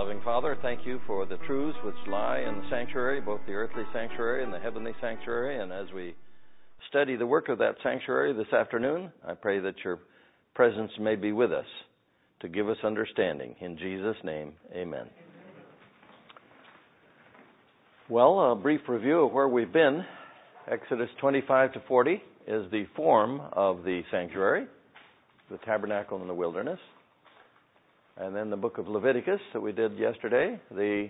Loving Father, thank you for the truths which lie in the sanctuary, both the earthly sanctuary and the heavenly sanctuary. And as we study the work of that sanctuary this afternoon, I pray that your presence may be with us to give us understanding. In Jesus' name, amen. Well, a brief review of where we've been. Exodus 25 to 40 is the form of the sanctuary, the tabernacle in the wilderness. And then the book of Leviticus that we did yesterday, the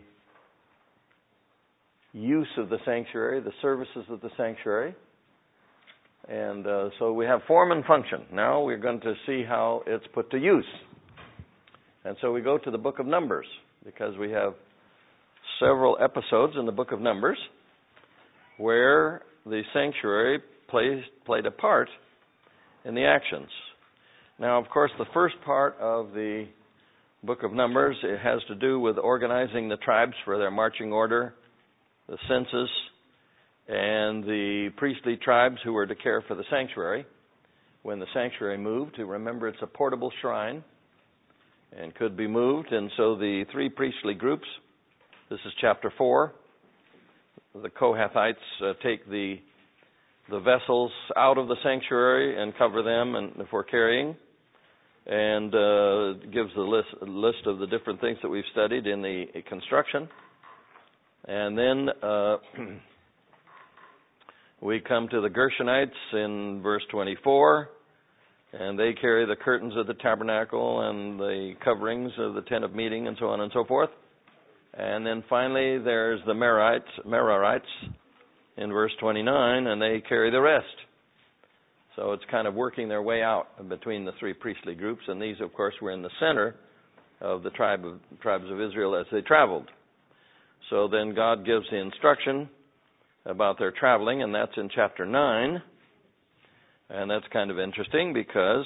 use of the sanctuary, the services of the sanctuary. And so we have form and function. Now we're going to see how it's put to use. And so we go to the book of Numbers, because we have several episodes in the book of Numbers where the sanctuary played a part in the actions. Now, of course, the first part of the book of Numbers, it has to do with organizing the tribes for their marching order, the census, and the priestly tribes who were to care for the sanctuary when the sanctuary moved. To remember, it's a portable shrine and could be moved. And so the three priestly groups, this is chapter 4. The Kohathites take the vessels out of the sanctuary and cover them and for carrying, and gives the list of the different things that we've studied in the construction. And then we come to the Gershonites in verse 24, and they carry the curtains of the tabernacle and the coverings of the tent of meeting and so on and so forth. And then finally there's the Merarites in verse 29, and they carry the rest. So it's kind of working their way out between the three priestly groups, and these, of course, were in the center of the tribes of Israel as they traveled. So then God gives the instruction about their traveling, and that's in chapter 9. And that's kind of interesting because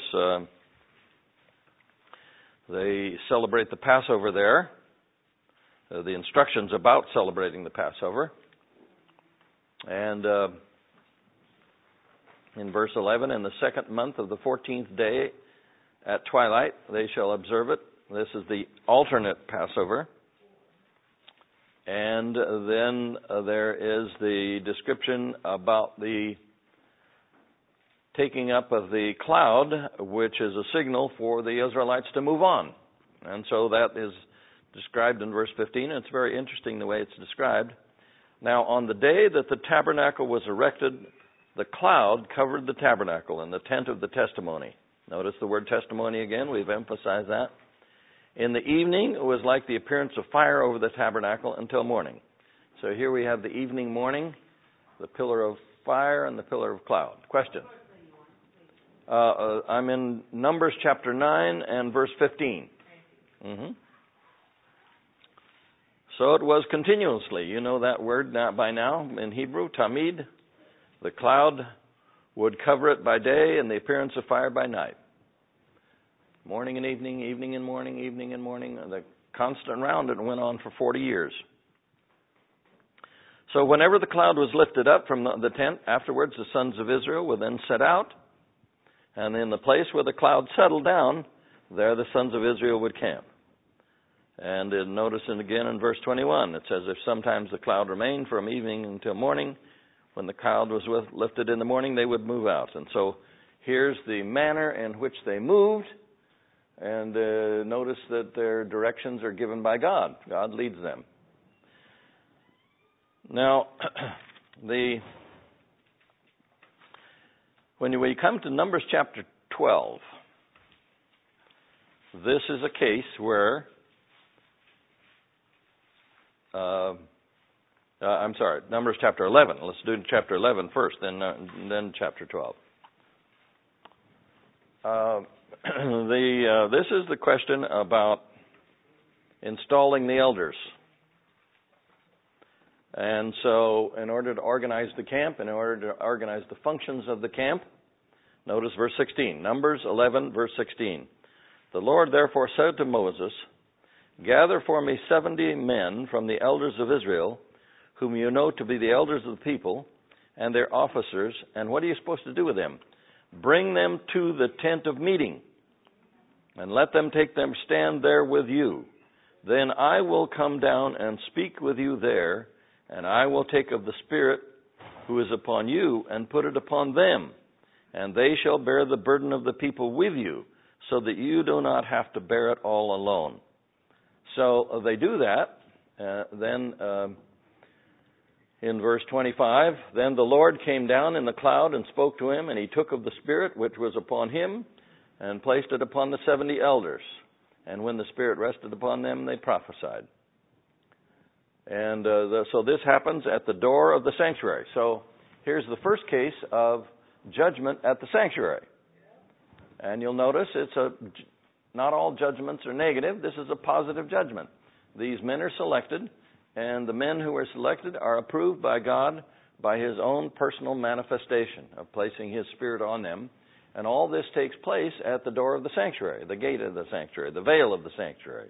they celebrate the Passover there. The instructions about celebrating the Passover. And in verse 11, in the second month of the 14th day at twilight, they shall observe it. This is the alternate Passover. And then there is the description about the taking up of the cloud, which is a signal for the Israelites to move on. And so that is described in verse 15. It's very interesting the way it's described. Now, on the day that the tabernacle was erected, the cloud covered the tabernacle and the tent of the testimony. Notice the word testimony again. We've emphasized that. In the evening, it was like the appearance of fire over the tabernacle until morning. So here we have the evening, morning, the pillar of fire and the pillar of cloud. Question? I'm in Numbers chapter 9 and verse 15. Mm-hmm. So it was continuously. You know that word by now in Hebrew, tamid. The cloud would cover it by day and the appearance of fire by night. Morning and evening, evening and morning, evening and morning. The constant round, it went on for 40 years. So whenever the cloud was lifted up from the tent, afterwards the sons of Israel would then set out. And in the place where the cloud settled down, there the sons of Israel would camp. And notice it again in verse 21. It says, if sometimes the cloud remained from evening until morning, when the cloud was lifted in the morning, they would move out. And so here's the manner in which they moved. And notice that their directions are given by God. God leads them. Now, when we come to Numbers chapter 12, this is a case where Numbers chapter 11. Let's do chapter 11 first, then chapter 12. This is the question about installing the elders. And so in order to organize the camp, in order to organize the functions of the camp, notice verse 16. Numbers 11, verse 16. The Lord therefore said to Moses, gather for me 70 men from the elders of Israel, whom you know to be the elders of the people, and their officers. And what are you supposed to do with them? Bring them to the tent of meeting, and let them take them stand there with you. then I will come down and speak with you there, and I will take of the Spirit who is upon you and put it upon them, and they shall bear the burden of the people with you, so that you do not have to bear it all alone. So they do that. Then in verse 25, then the Lord came down in the cloud and spoke to him, and he took of the Spirit which was upon him and placed it upon the 70 elders. And when the Spirit rested upon them, they prophesied. And so this happens at the door of the sanctuary. So here's the first case of judgment at the sanctuary. And you'll notice not all judgments are negative. This is a positive judgment. These men are selected, and the men who are selected are approved by God by his own personal manifestation of placing his Spirit on them. And all this takes place at the door of the sanctuary, the gate of the sanctuary, the veil of the sanctuary.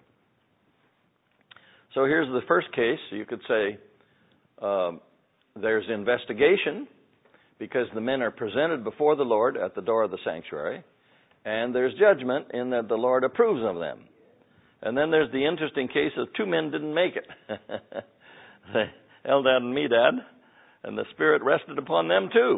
So here's the first case. You could say there's investigation because the men are presented before the Lord at the door of the sanctuary. And there's judgment in that the Lord approves of them. And then there's the interesting case of two men didn't make it. Eldad and Medad, and the Spirit rested upon them too.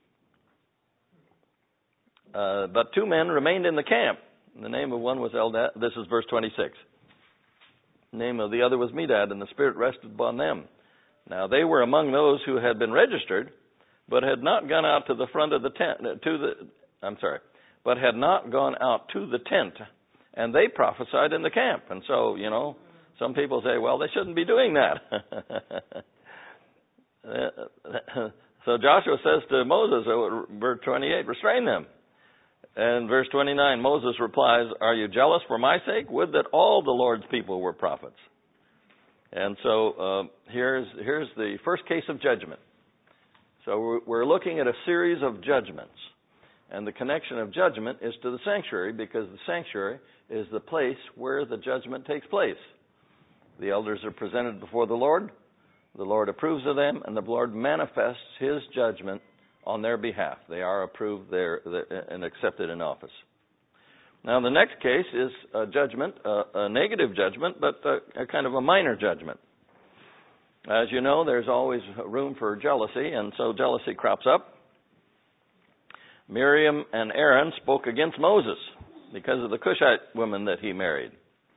But two men remained in the camp. The name of one was Eldad. This is verse 26. The name of the other was Medad, and the Spirit rested upon them. Now they were among those who had been registered, but had not gone out to the front of the tent. But had not gone out to the tent, and they prophesied in the camp. And so, some people say, well, they shouldn't be doing that. So Joshua says to Moses, verse 28, restrain them. And verse 29, Moses replies, are you jealous for my sake? Would that all the Lord's people were prophets. And so here's the first case of judgment. So we're looking at a series of judgments. And the connection of judgment is to the sanctuary, because the sanctuary is the place where the judgment takes place. The elders are presented before the Lord approves of them, and the Lord manifests his judgment on their behalf. They are approved and accepted in office. Now the next case is a judgment, a negative judgment, but a kind of a minor judgment. As you know, there's always room for jealousy, and so jealousy crops up. Miriam and Aaron spoke against Moses because of the Cushite woman that he married.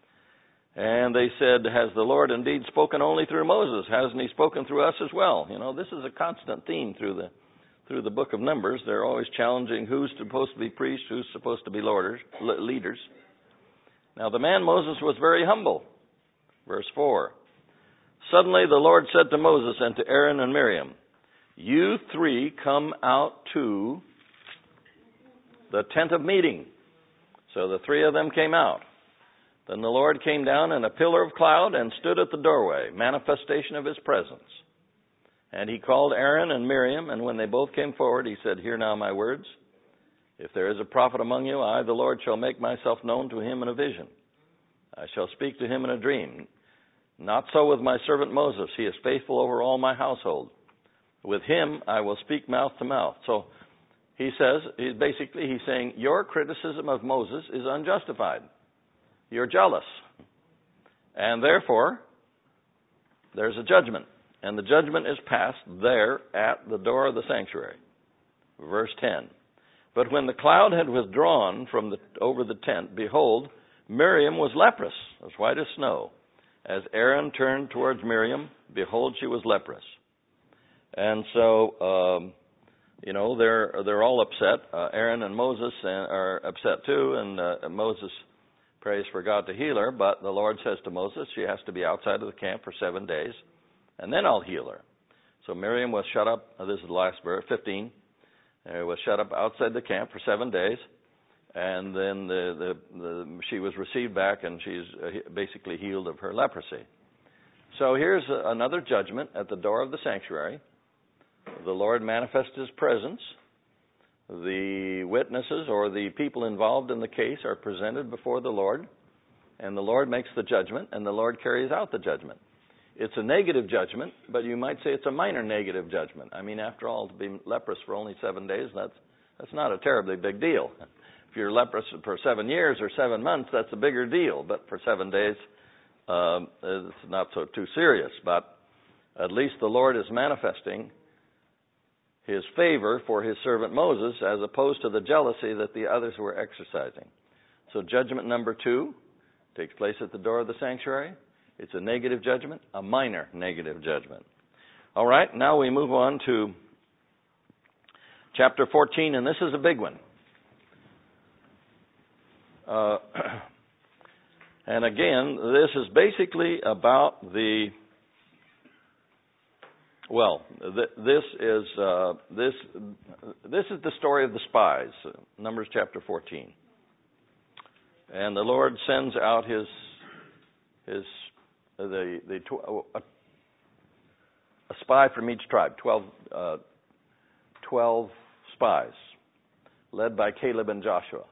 And they said, has the Lord indeed spoken only through Moses? Hasn't he spoken through us as well? This is a constant theme through the book of Numbers. They're always challenging who's supposed to be priests, who's supposed to be leaders. Now the man Moses was very humble. Verse 4. Suddenly the Lord said to Moses and to Aaron and Miriam, you three come out to the tent of meeting. So the three of them came out. Then the Lord came down in a pillar of cloud and stood at the doorway, manifestation of his presence. And he called Aaron and Miriam, and when they both came forward, he said, hear now my words. If there is a prophet among you, I, the Lord, shall make myself known to him in a vision. I shall speak to him in a dream. Not so with my servant Moses. He is faithful over all my household. With him I will speak mouth to mouth. So he says, he's saying, your criticism of Moses is unjustified. You're jealous. And therefore, there's a judgment. And the judgment is passed there at the door of the sanctuary. Verse 10. But when the cloud had withdrawn over the tent, behold, Miriam was leprous, as white as snow. As Aaron turned towards Miriam, behold, she was leprous. And so, they're all upset. Aaron and Moses are upset too, and Moses prays for God to heal her, but the Lord says to Moses, she has to be outside of the camp for 7 days, and then I'll heal her. So Miriam was shut up, this is the last verse, 15, was shut up outside the camp for 7 days, and then she was received back, and she's basically healed of her leprosy. So here's another judgment at the door of the sanctuary. The Lord manifests his presence. The witnesses or the people involved in the case are presented before the Lord, and the Lord makes the judgment, and the Lord carries out the judgment. It's a negative judgment, but you might say it's a minor negative judgment. I mean, after all, to be leprous for only 7 days, that's not a terribly big deal. If you're leprous for 7 years or 7 months, that's a bigger deal, but for 7 days, it's not so too serious, but at least the Lord is manifesting his favor for his servant Moses as opposed to the jealousy that the others were exercising. So judgment number 2 takes place at the door of the sanctuary. It's a negative judgment, a minor negative judgment. All right, now we move on to chapter 14, and this is a big one. And again, this is basically about this is the story of the spies, Numbers chapter 14. And the Lord sends out a spy from each tribe, 12 spies, led by Caleb and Joshua.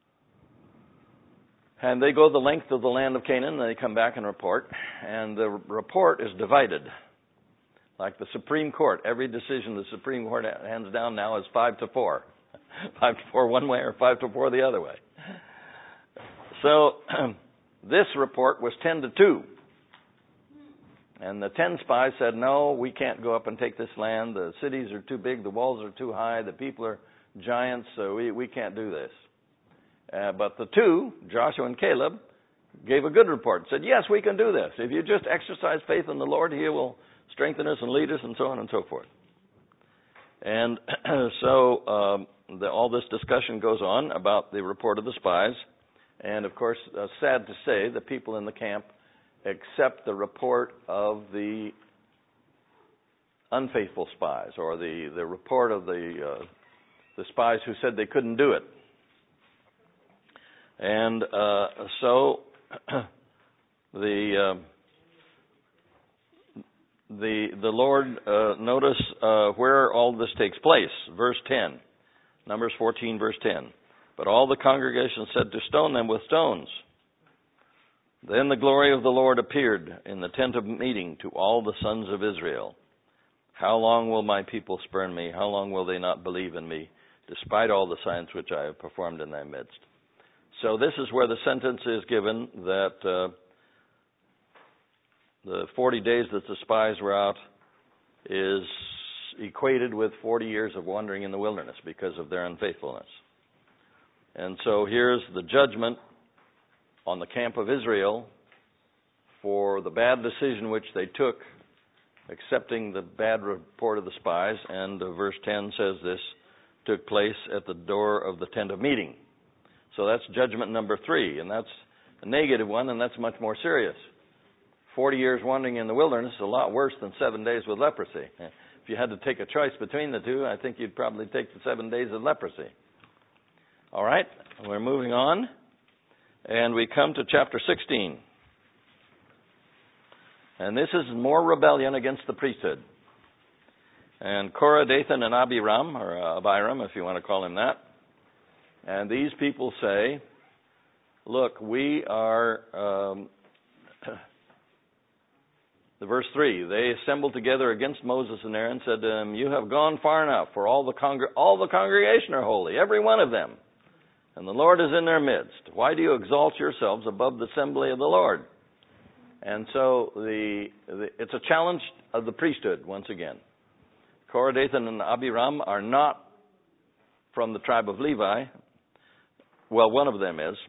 And they go the length of the land of Canaan, and they come back and report. And the report is divided. Like the Supreme Court, every decision the Supreme Court hands down now is 5-4. 5-4 one way or 5-4 the other way. So this report was 10-2. And the 10 spies said, no, we can't go up and take this land. The cities are too big, the walls are too high, the people are giants, so we can't do this. But the 2, Joshua and Caleb, gave a good report. Said, yes, we can do this. If you just exercise faith in the Lord, he will strengthen us and lead us and so on and so forth. And so all this discussion goes on about the report of the spies. And, of course, sad to say, the people in the camp accept the report of the unfaithful spies, or the report of the spies who said they couldn't do it. And so the Lord, notice where all this takes place. Verse 10, Numbers 14, verse 10. But all the congregation said to stone them with stones. Then the glory of the Lord appeared in the tent of meeting to all the sons of Israel. How long will my people spurn me? How long will they not believe in me, despite all the signs which I have performed in their midst? So this is where the sentence is given that the 40 days that the spies were out is equated with 40 years of wandering in the wilderness because of their unfaithfulness. And so here's the judgment on the camp of Israel for the bad decision which they took, accepting the bad report of the spies. And verse 10 says this took place at the door of the tent of meeting. So that's judgment number 3, and that's a negative one, and that's much more serious. 40 years wandering in the wilderness is a lot worse than 7 days with leprosy. If you had to take a choice between the two, I think you'd probably take the 7 days of leprosy. All right, we're moving on, and we come to chapter 16. And this is more rebellion against the priesthood. And Korah, Dathan, and Abiram, or Abiram, if you want to call him that. And these people say, look, we are, the verse 3, they assembled together against Moses and Aaron, said to them, you have gone far enough, for all the congregation are holy, every one of them. And the Lord is in their midst. Why do you exalt yourselves above the assembly of the Lord? And so it's a challenge of the priesthood once again. Korah, Dathan, and Abiram are not from the tribe of Levi. Well, one of them is.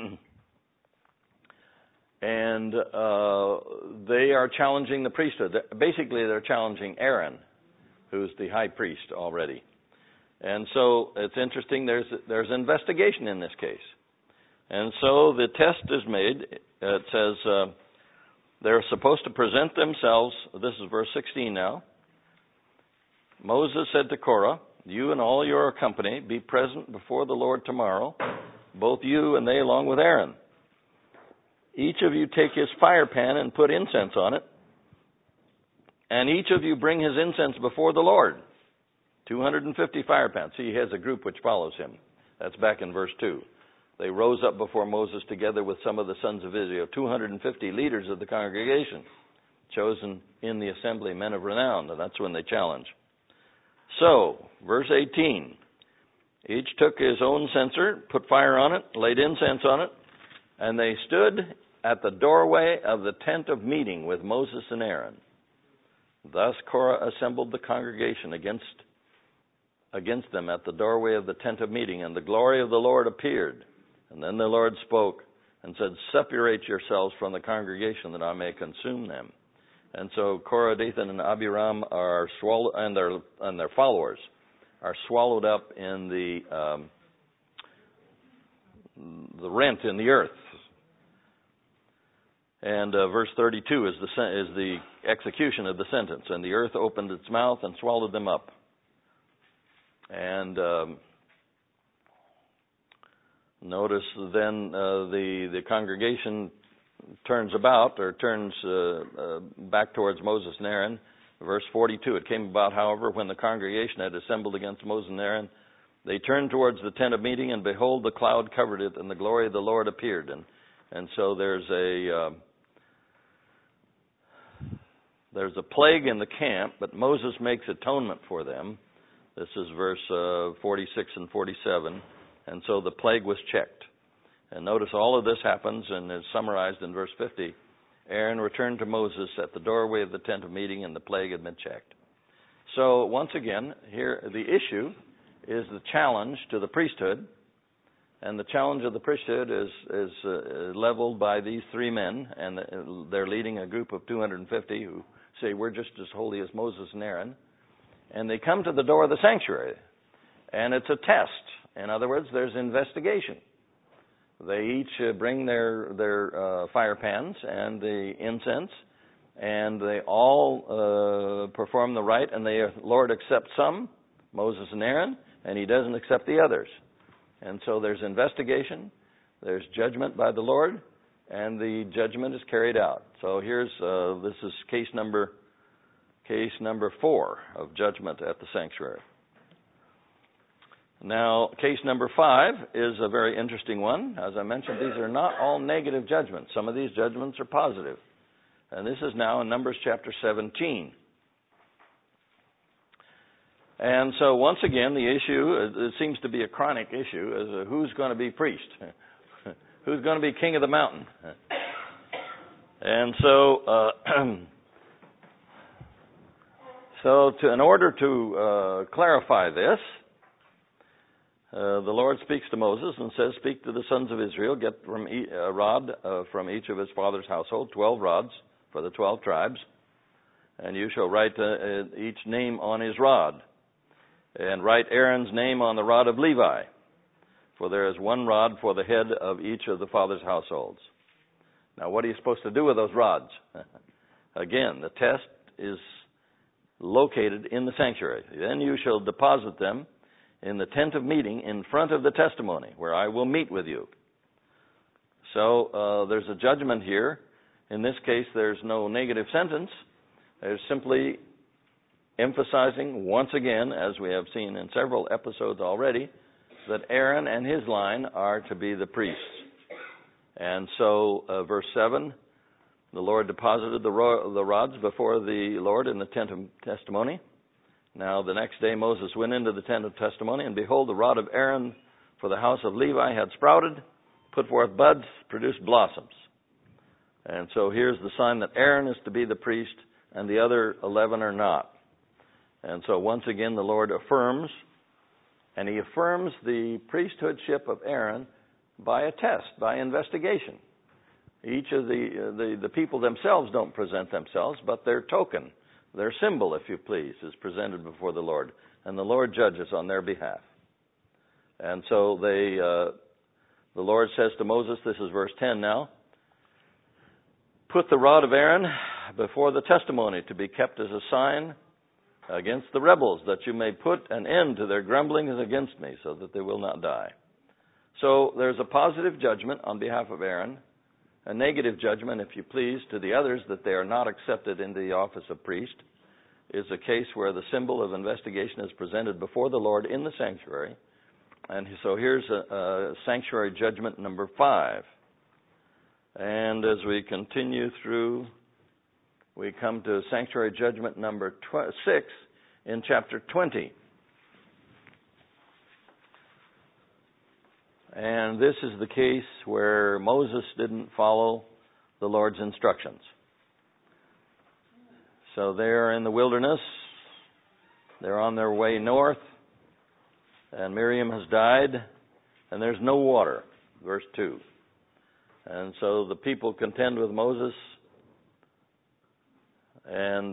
And they are challenging the priesthood. Basically, they're challenging Aaron, who's the high priest already. And so it's interesting, there's investigation in this case. And so the test is made. It says they're supposed to present themselves. This is verse 16 now. Moses said to Korah, you and all your company be present before the Lord tomorrow, both you and they along with Aaron. Each of you take his fire pan and put incense on it, and each of you bring his incense before the Lord. 250 fire pans. See, he has a group which follows him. That's back in verse 2. They rose up before Moses together with some of the sons of Israel, 250 leaders of the congregation, chosen in the assembly, men of renown, and that's when they challenge. So, verse 18, each took his own censer, put fire on it, laid incense on it, and they stood at the doorway of the tent of meeting with Moses and Aaron. Thus Korah assembled the congregation against them at the doorway of the tent of meeting, and the glory of the Lord appeared. And then the Lord spoke and said, "Separate yourselves from the congregation, that I may consume them." And so Korah, Dathan, and Abiram are swallowed, and their followers are swallowed up in the rent in the earth. And verse 32 is the execution of the sentence. And the earth opened its mouth and swallowed them up. And notice then the congregation turns back towards Moses and Aaron. Verse 42, it came about, however, when the congregation had assembled against Moses and Aaron, they turned towards the tent of meeting, and behold, the cloud covered it, and the glory of the Lord appeared. And so there's a plague in the camp, but Moses makes atonement for them. This is verse 46 and 47. And so the plague was checked. And notice all of this happens and is summarized in verse 50. Aaron returned to Moses at the doorway of the tent of meeting, and the plague had been checked. So once again, here the issue is the challenge to the priesthood. And the challenge of the priesthood is leveled by these three men, and they're leading a group of 250 who say, "We're just as holy as Moses and Aaron." And they come to the door of the sanctuary, and it's a test. In other words, there's investigation. They each bring their fire pans and the incense, and they all perform the rite, and the Lord accepts some, Moses and Aaron, and He doesn't accept the others. And so there's investigation, there's judgment by the Lord, and the judgment is carried out. So here's this is case number 4 of judgment at the sanctuary. Now, case number 5 is a very interesting one. As I mentioned, these are not all negative judgments. Some of these judgments are positive. And this is now in Numbers chapter 17. And so once again, the issue, it seems to be a chronic issue, is who's going to be priest? Who's going to be king of the mountain? And so, in order to clarify this, the Lord speaks to Moses and says, "Speak to the sons of Israel, get from a rod from each of his father's household, 12 rods for the 12 tribes, and you shall write each name on his rod, and write Aaron's name on the rod of Levi, for there is one rod for the head of each of the father's households." Now, what are you supposed to do with those rods? Again, the test is located in the sanctuary. "Then you shall deposit them in the tent of meeting in front of the testimony, where I will meet with you." So there's a judgment here. In this case, there's no negative sentence. There's simply emphasizing once again, as we have seen in several episodes already, that Aaron and his line are to be the priests. And so verse 7, the Lord deposited the rods before the Lord in the tent of testimony. Now the next day Moses went into the tent of testimony, and behold, the rod of Aaron for the house of Levi had sprouted, put forth buds, produced blossoms. And so here's the sign that Aaron is to be the priest, and the other 11 are not. And so once again the Lord affirms, and He affirms the priesthoodship of Aaron by a test, by investigation. Each of the people themselves don't present themselves, but their token, their symbol, if you please, is presented before the Lord, and the Lord judges on their behalf. And so the Lord says to Moses, this is verse 10 now, "Put the rod of Aaron before the testimony to be kept as a sign against the rebels, that you may put an end to their grumblings against me, so that they will not die." So there's a positive judgment on behalf of Aaron, a negative judgment, if you please, to the others that they are not accepted into the office of priest. Is a case where the symbol of investigation is presented before the Lord in the sanctuary. And so here's a sanctuary judgment number 5. And as we continue through, we come to sanctuary judgment number 6 in chapter 20. And this is the case where Moses didn't follow the Lord's instructions. So they're in the wilderness. They're on their way north. And Miriam has died. And there's no water. Verse 2. And so the people contend with Moses. And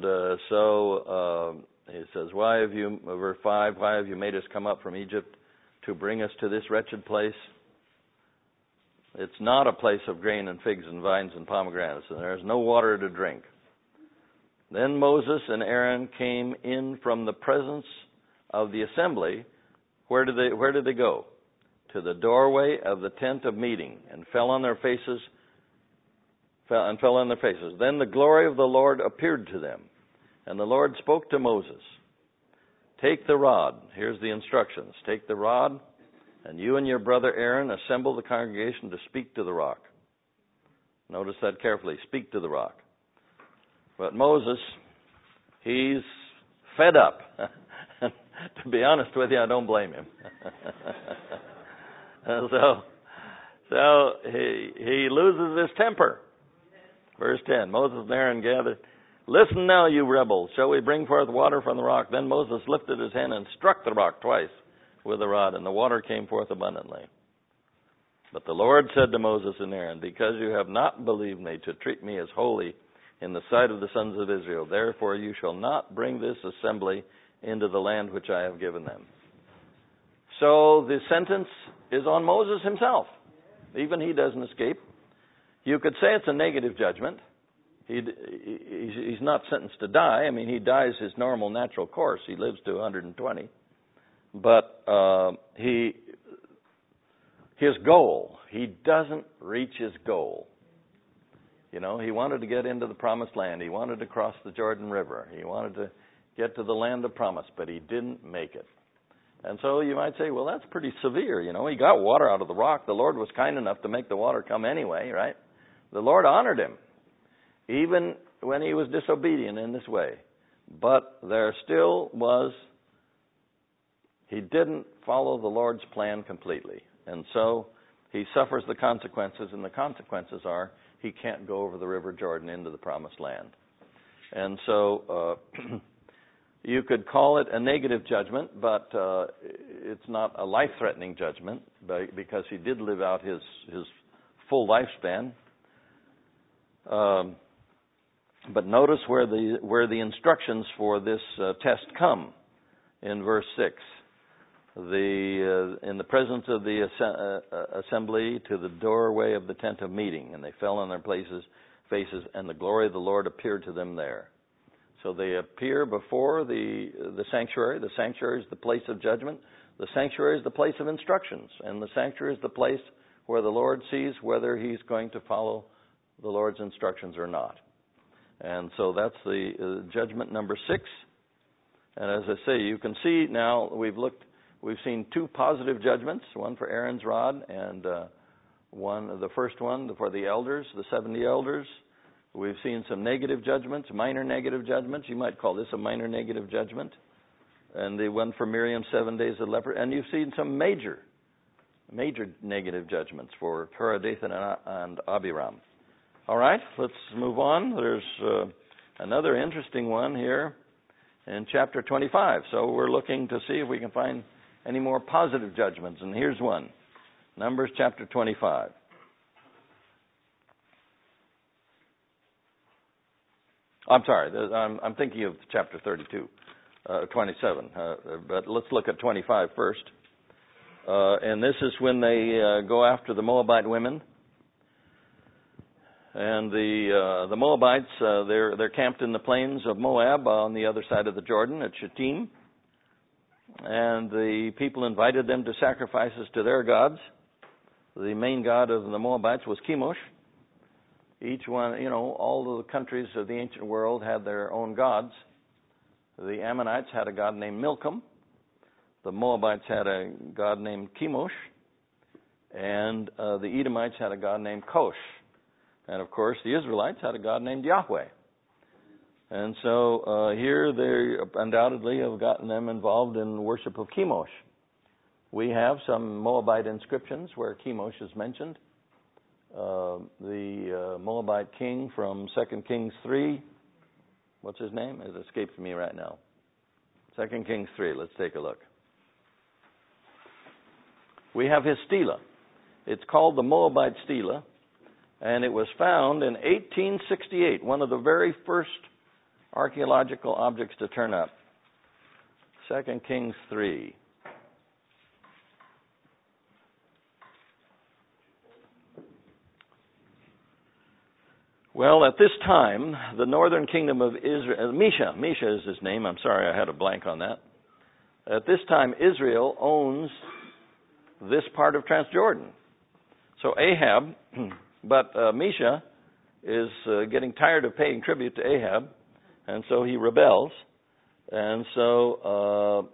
he says, why have you, verse 5, why have you made us come up from Egypt to bring us to this wretched place? It's not a place of grain and figs and vines and pomegranates, and there's no water to drink. Then Moses and Aaron came in from the presence of the assembly. Where did they go? To the doorway of the tent of meeting, and fell on their faces. Then the glory of the Lord appeared to them, and the Lord spoke to Moses. Take the rod. Here's the instructions. Take the rod, and you and your brother Aaron assemble the congregation to speak to the rock. Notice that carefully. Speak to the rock. But Moses, he's fed up. To be honest with you, I don't blame him. So he loses his temper. Verse 10, Moses and Aaron gathered. Listen now, you rebels. Shall we bring forth water from the rock? Then Moses lifted his hand and struck the rock twice with the rod, and the water came forth abundantly. But the Lord said to Moses and Aaron, because you have not believed me to treat me as holy in the sight of the sons of Israel, therefore you shall not bring this assembly into the land which I have given them. So the sentence is on Moses himself. Even he doesn't escape. You could say it's a negative judgment. He's not sentenced to die. I mean, he dies his normal natural course. He lives to 120. But his goal, he doesn't reach his goal. You know, he wanted to get into the promised land. He wanted to cross the Jordan River. He wanted to get to the land of promise, but he didn't make it. And so you might say, well, that's pretty severe. You know, he got water out of the rock. The Lord was kind enough to make the water come anyway, right? The Lord honored him, even when he was disobedient in this way. But there still was, he didn't follow the Lord's plan completely. And so he suffers the consequences, and the consequences are he can't go over the River Jordan into the promised land. And so you could call it a negative judgment, but it's not a life-threatening judgment because he did live out his full lifespan. But notice where the instructions for this test come in verse 6. In the presence of the assembly to the doorway of the tent of meeting, and they fell on their faces, and the glory of the Lord appeared to them there. So they appear before the sanctuary. The sanctuary is the place of judgment. The sanctuary is the place of instructions, and the sanctuary is the place where the Lord sees whether he's going to follow the Lord's instructions or not. And so that's the judgment number 6. And as I say, you can see now we've seen 2 positive judgments, one for Aaron's rod and the first one for the elders, the 70 elders. We've seen some negative judgments, minor negative judgments. You might call this a minor negative judgment. And the one for Miriam, 7 days of leper. And you've seen some major negative judgments for Korah, Dathan, and Abiram. All right, let's move on. There's another interesting one here in chapter 25. So we're looking to see if we can find any more positive judgments. And here's one. Numbers chapter 25. I'm sorry, I'm thinking of chapter 27. But let's look at 25 first. And this is when they go after the Moabite women. And the Moabites, they're camped in the plains of Moab on the other side of the Jordan at Shittim. And the people invited them to sacrifices to their gods. The main god of the Moabites was Chemosh. Each one, all of the countries of the ancient world had their own gods. The Ammonites had a god named Milcom. The Moabites had a god named Chemosh. And the Edomites had a god named Kosh. And, of course, the Israelites had a god named Yahweh. And so here they undoubtedly have gotten them involved in worship of Chemosh. We have some Moabite inscriptions where Chemosh is mentioned. the Moabite king from 2 Kings 3. What's his name? It escapes me right now. 2 Kings 3. Let's take a look. We have his stela. It's called the Moabite stela, and it was found in 1868, one of the very first archaeological objects to turn up. 2 Kings 3. Well, at this time, the northern kingdom of Israel, Mesha is his name. I'm sorry, I had a blank on that. At this time, Israel owns this part of Transjordan. So Ahab, but Mesha is getting tired of paying tribute to Ahab, and so he rebels. And so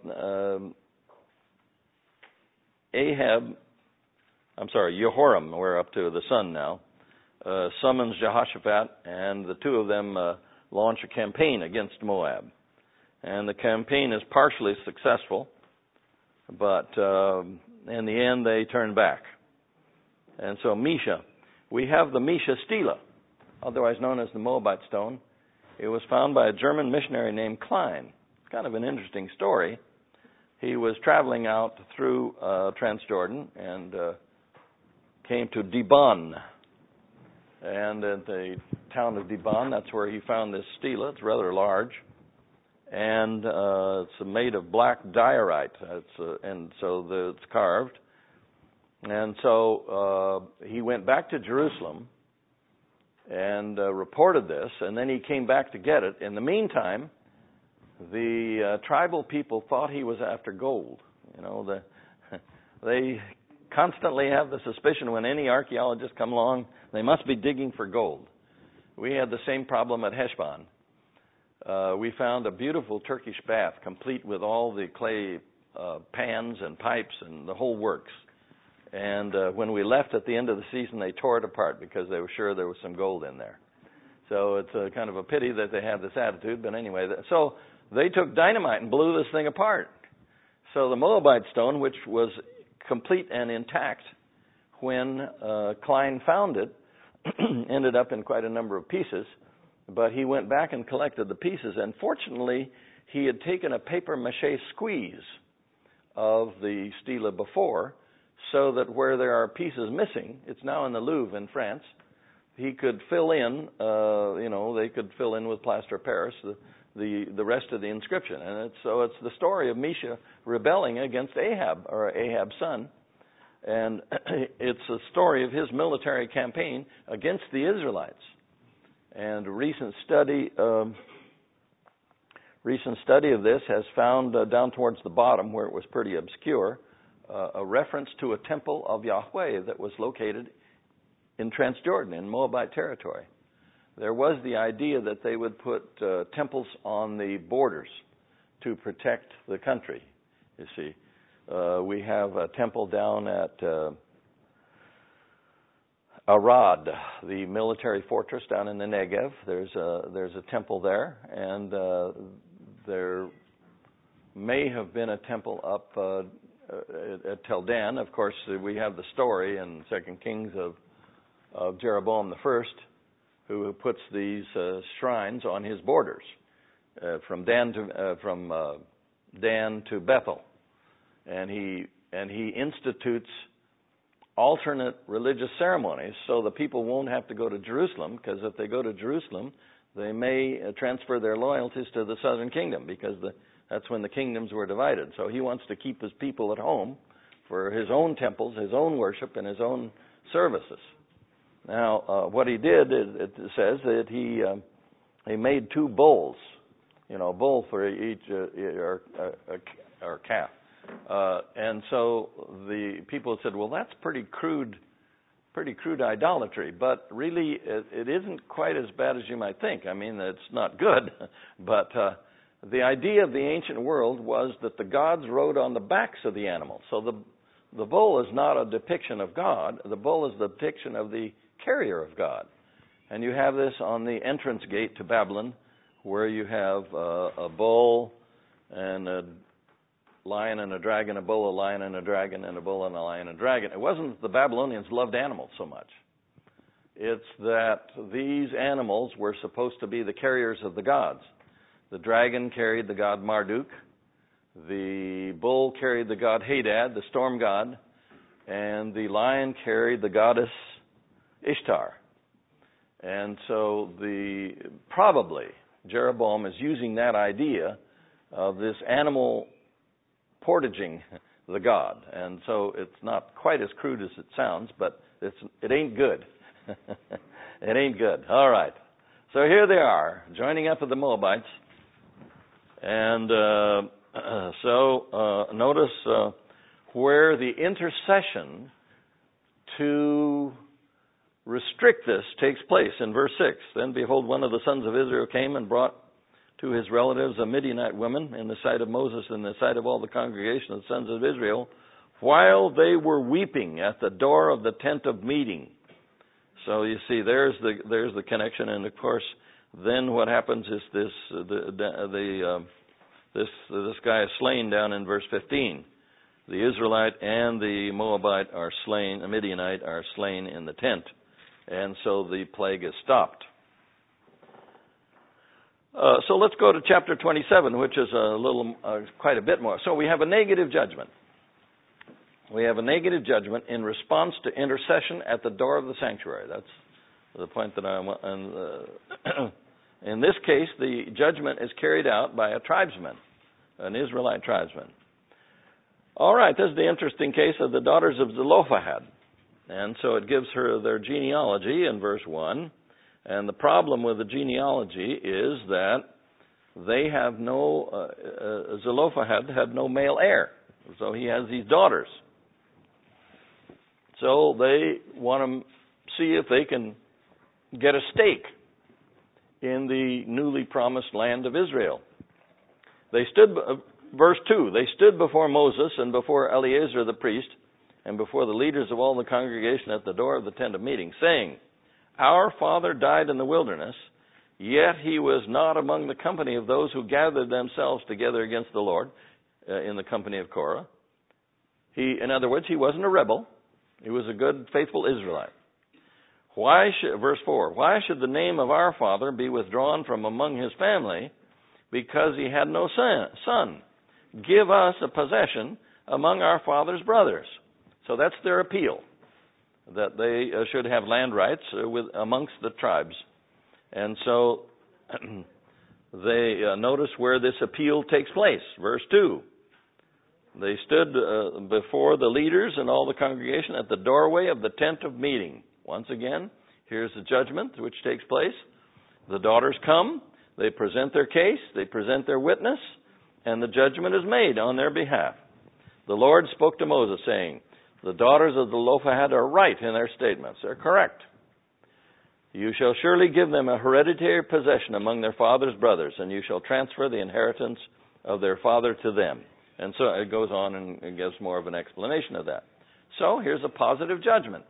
Jehoram, we're up to the son now, summons Jehoshaphat, and the two of them launch a campaign against Moab. And the campaign is partially successful, but in the end they turn back. And so Mesha, we have the Mesha stela, otherwise known as the Moabite stone. It was found by a German missionary named Klein. It's kind of an interesting story. He was traveling out through Transjordan and came to Dibon. And at the town of Dibon, that's where he found this stela. It's rather large. And it's made of black diorite. And so it's carved. And so he went back to Jerusalem and reported this, and then he came back to get it. In the meantime, the tribal people thought he was after gold. You know, they constantly have the suspicion when any archaeologists come along, they must be digging for gold. We had the same problem at Heshbon. We found a beautiful Turkish bath, complete with all the clay pans and pipes and the whole works. And when we left at the end of the season, they tore it apart because they were sure there was some gold in there. So it's a kind of a pity that they have this attitude. But anyway, so they took dynamite and blew this thing apart. So the Moabite stone, which was complete and intact when Klein found it, ended up in quite a number of pieces. But he went back and collected the pieces. And fortunately, he had taken a papier-mâché squeeze of the stela before, so that where there are pieces missing, it's now in the Louvre in France, he could fill in, they could fill in with plaster of Paris the rest of the inscription. And it's the story of Mesha rebelling against Ahab, or Ahab's son. And it's a story of his military campaign against the Israelites. And a recent study of this has found down towards the bottom, where it was pretty obscure, a reference to a temple of Yahweh that was located in Transjordan, in Moabite territory. There was the idea that they would put temples on the borders to protect the country, you see. We have a temple down at Arad, the military fortress down in the Negev. There's a temple there, and there may have been a temple up at Tel Dan. Of course, we have the story in 2 Kings of Jeroboam I, who puts these shrines on his borders from Dan to Bethel, and he institutes alternate religious ceremonies so the people won't have to go to Jerusalem, because if they go to Jerusalem, they may transfer their loyalties to the southern kingdom, because that's when the kingdoms were divided. So he wants to keep his people at home for his own temples, his own worship, and his own services. Now, what he did, it says that he made two bulls, a bull for each or calf. And so the people said, well, that's pretty crude idolatry. But really, it isn't quite as bad as you might think. I mean, it's not good, but the idea of the ancient world was that the gods rode on the backs of the animals. So the bull is not a depiction of God. The bull is the depiction of the carrier of God. And you have this on the entrance gate to Babylon, where you have a bull and a lion and a dragon, a bull, a lion and a dragon, and a bull and a lion and a dragon. It wasn't that the Babylonians loved animals so much. It's that these animals were supposed to be the carriers of the gods. The dragon carried the god Marduk. The bull carried the god Hadad, the storm god. And the lion carried the goddess Ishtar. And so probably Jeroboam is using that idea of this animal portaging the god. And so it's not quite as crude as it sounds, but it ain't good. It ain't good. All right. So here they are, joining up with the Moabites. And notice where the intercession to restrict this takes place in verse 6. Then behold, one of the sons of Israel came and brought to his relatives a Midianite woman in the sight of Moses and in the sight of all the congregation of the sons of Israel, while they were weeping at the door of the tent of meeting. So you see, there's the connection, and of course, then what happens is this guy is slain down in verse 15. The Israelite and the Moabite are slain, the Midianite are slain in the tent, and so the plague is stopped. So let's go to chapter 27, which is quite a bit more. So we have a negative judgment. We have a negative judgment in response to intercession at the door of the sanctuary. That's the point that I want. And in this case, the judgment is carried out by a tribesman, an Israelite tribesman. All right, this is the interesting case of the daughters of Zelophehad. And so it gives her their genealogy in verse 1. And the problem with the genealogy is that they have Zelophehad had no male heir. So he has these daughters. So they want to see if they can get a stake in the newly promised land of Israel. They stood, verse 2, they stood before Moses and before Eleazar the priest and before the leaders of all the congregation at the door of the tent of meeting, saying, Our father died in the wilderness, yet he was not among the company of those who gathered themselves together against the Lord in the company of Korah. In other words, he wasn't a rebel. He was a good, faithful Israelite. Verse 4, why should the name of our father be withdrawn from among his family because he had no son? Give us a possession among our father's brothers. So that's their appeal, that they should have land rights amongst the tribes. And so they notice where this appeal takes place. Verse 2. They stood before the leaders and all the congregation at the doorway of the tent of meeting. Once again, here's the judgment which takes place. The daughters come, they present their case, they present their witness, and the judgment is made on their behalf. The Lord spoke to Moses, saying, The daughters of Zelophehad are right in their statements. They're correct. You shall surely give them a hereditary possession among their father's brothers, and you shall transfer the inheritance of their father to them. And so it goes on and gives more of an explanation of that. So here's a positive judgment.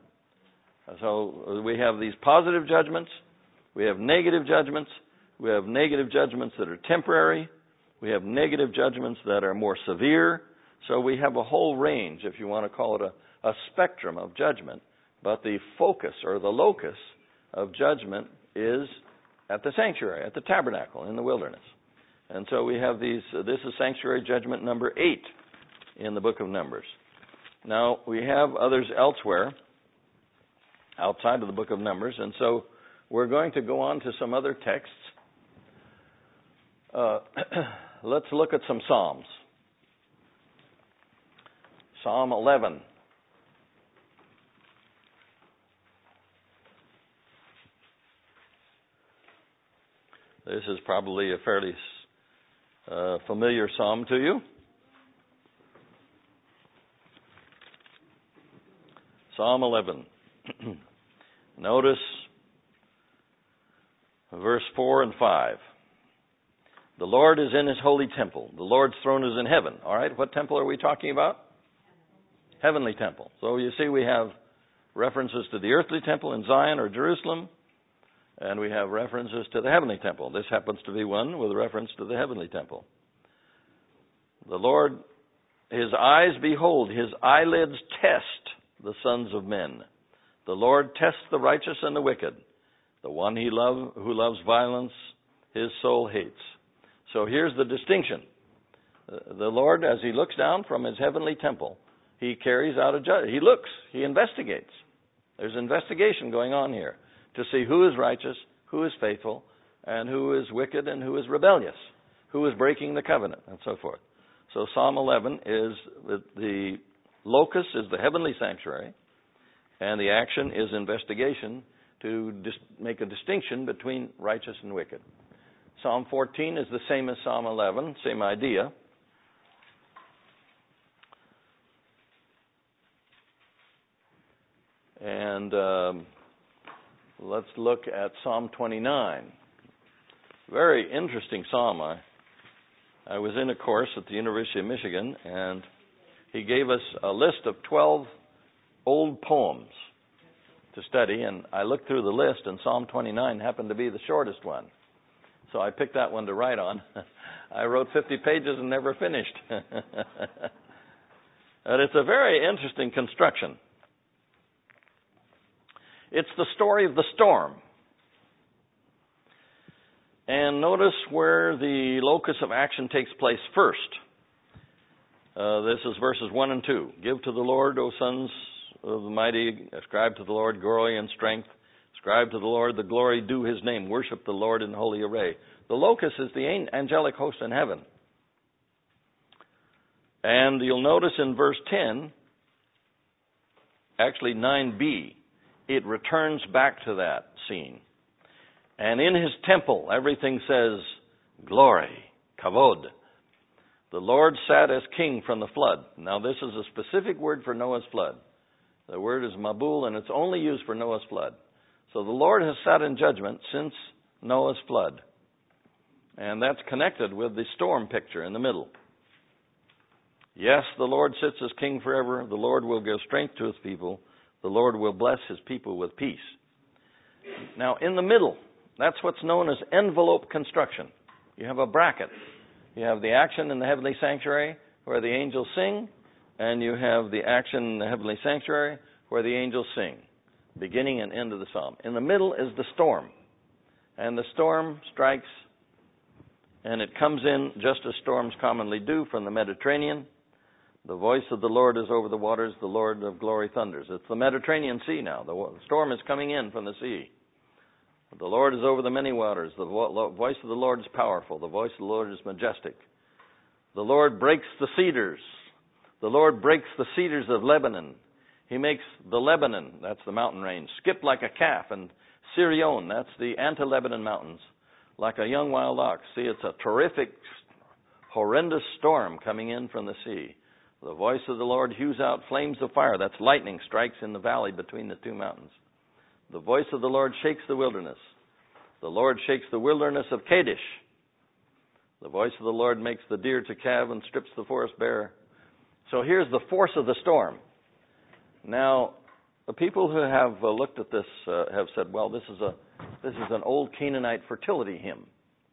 So we have these positive judgments. We have negative judgments. We have negative judgments that are temporary. We have negative judgments that are more severe. So we have a whole range, if you want to call it a spectrum of judgment. But the focus or the locus of judgment is at the sanctuary, at the tabernacle in the wilderness. And so we have this is sanctuary judgment number 8 in the book of Numbers. Now, we have others elsewhere outside of the book of Numbers, and so we're going to go on to some other texts. Let's look at some Psalms. Psalm 11. This is probably a fairly familiar psalm to you. Psalm 11. Notice verse 4 and 5. The Lord is in his holy temple. The Lord's throne is in heaven. All right, what temple are we talking about? Heavenly temple. So you see we have references to the earthly temple in Zion or Jerusalem, and we have references to the heavenly temple. This happens to be one with reference to the heavenly temple. The Lord, his eyes behold, his eyelids test the sons of men. The The Lord tests the righteous and the wicked. The one who loves violence, his soul hates. So here's the distinction. The Lord, as he looks down from his heavenly temple, he carries out a judgment. He looks, he investigates. There's investigation going on here to see who is righteous, who is faithful, and who is wicked and who is rebellious, who is breaking the covenant, and so forth. So Psalm 11 is the locus is the heavenly sanctuary, and the action is investigation to make a distinction between righteous and wicked. Psalm 14 is the same as Psalm 11, same idea. And let's look at Psalm 29. Very interesting psalm. I was in a course at the University of Michigan, and he gave us a list of 12 old poems to study, and I looked through the list, and Psalm 29 happened to be the shortest one. So I picked that one to write on. I wrote 50 pages and never finished. And it's a very interesting construction. It's the story of the storm. And notice where the locus of action takes place first. This is verses 1 and 2. Give to the Lord, O sons of the mighty, ascribe to the Lord glory and strength. Ascribe to the Lord the glory due his name. Worship the Lord in holy array. The locus is the angelic host in heaven. And you'll notice in verse 10, actually 9b, it returns back to that scene. And in his temple, everything says, glory, kavod. The Lord sat as king from the flood. Now, this is a specific word for Noah's flood. The word is mabul, and it's only used for Noah's flood. So the Lord has sat in judgment since Noah's flood. And that's connected with the storm picture in the middle. Yes, the Lord sits as king forever. The Lord will give strength to his people. The Lord will bless his people with peace. Now, in the middle, that's what's known as envelope construction. You have a bracket. You have the action in the heavenly sanctuary where the angels sing, and you have the action in the heavenly sanctuary where the angels sing, beginning and end of the psalm. In the middle is the storm. And the storm strikes, and it comes in just as storms commonly do from the Mediterranean. The voice of the Lord is over the waters, the Lord of glory thunders. It's the Mediterranean Sea now. The storm is coming in from the sea. The Lord is over the many waters. The voice of the Lord is powerful. The voice of the Lord is majestic. The Lord breaks the cedars. The Lord breaks the cedars of Lebanon. He makes the Lebanon, that's the mountain range, skip like a calf. And Sirion, that's the anti-Lebanon mountains, like a young wild ox. See, it's a terrific, horrendous storm coming in from the sea. The voice of the Lord hews out flames of fire. That's lightning strikes in the valley between the two mountains. The voice of the Lord shakes the wilderness. The Lord shakes the wilderness of Kadesh. The voice of the Lord makes the deer to calve and strips the forest bare. So here's the force of the storm. Now, the people who have looked at this have said, well, this is an old Canaanite fertility hymn.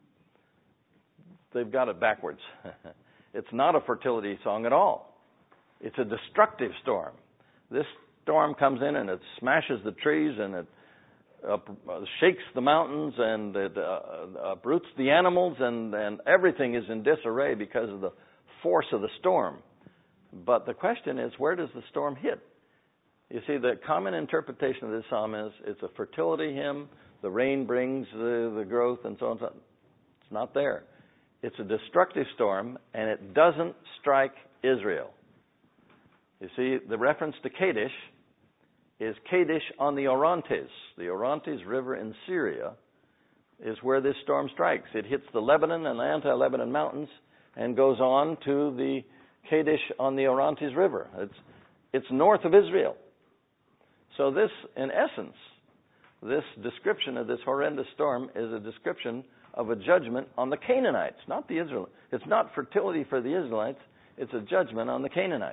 They've got it backwards. It's not a fertility song at all. It's a destructive storm. This storm comes in and it smashes the trees and it shakes the mountains and it uproots the animals and everything is in disarray because of the force of the storm. But the question is, where does the storm hit? You see, the common interpretation of this psalm is it's a fertility hymn. The rain brings the growth and so on. It's not there. It's a destructive storm, and it doesn't strike Israel. You see, the reference to Kadesh is Kadesh on the Orontes. The Orontes River in Syria is where this storm strikes. It hits the Lebanon and the anti-Lebanon mountains and goes on to the Kadesh on the Orontes River. It's north of Israel. So this, in essence, this description of this horrendous storm is a description of a judgment on the Canaanites, not the Israelites. It's not fertility for the Israelites. It's a judgment on the Canaanites.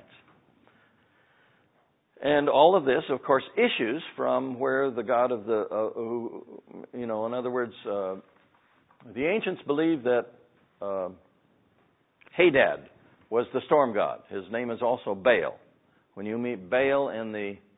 And all of this, of course, issues from where the God of the, in other words, the ancients believed that Hadad was the storm god. His name is also Baal. When you meet Baal in the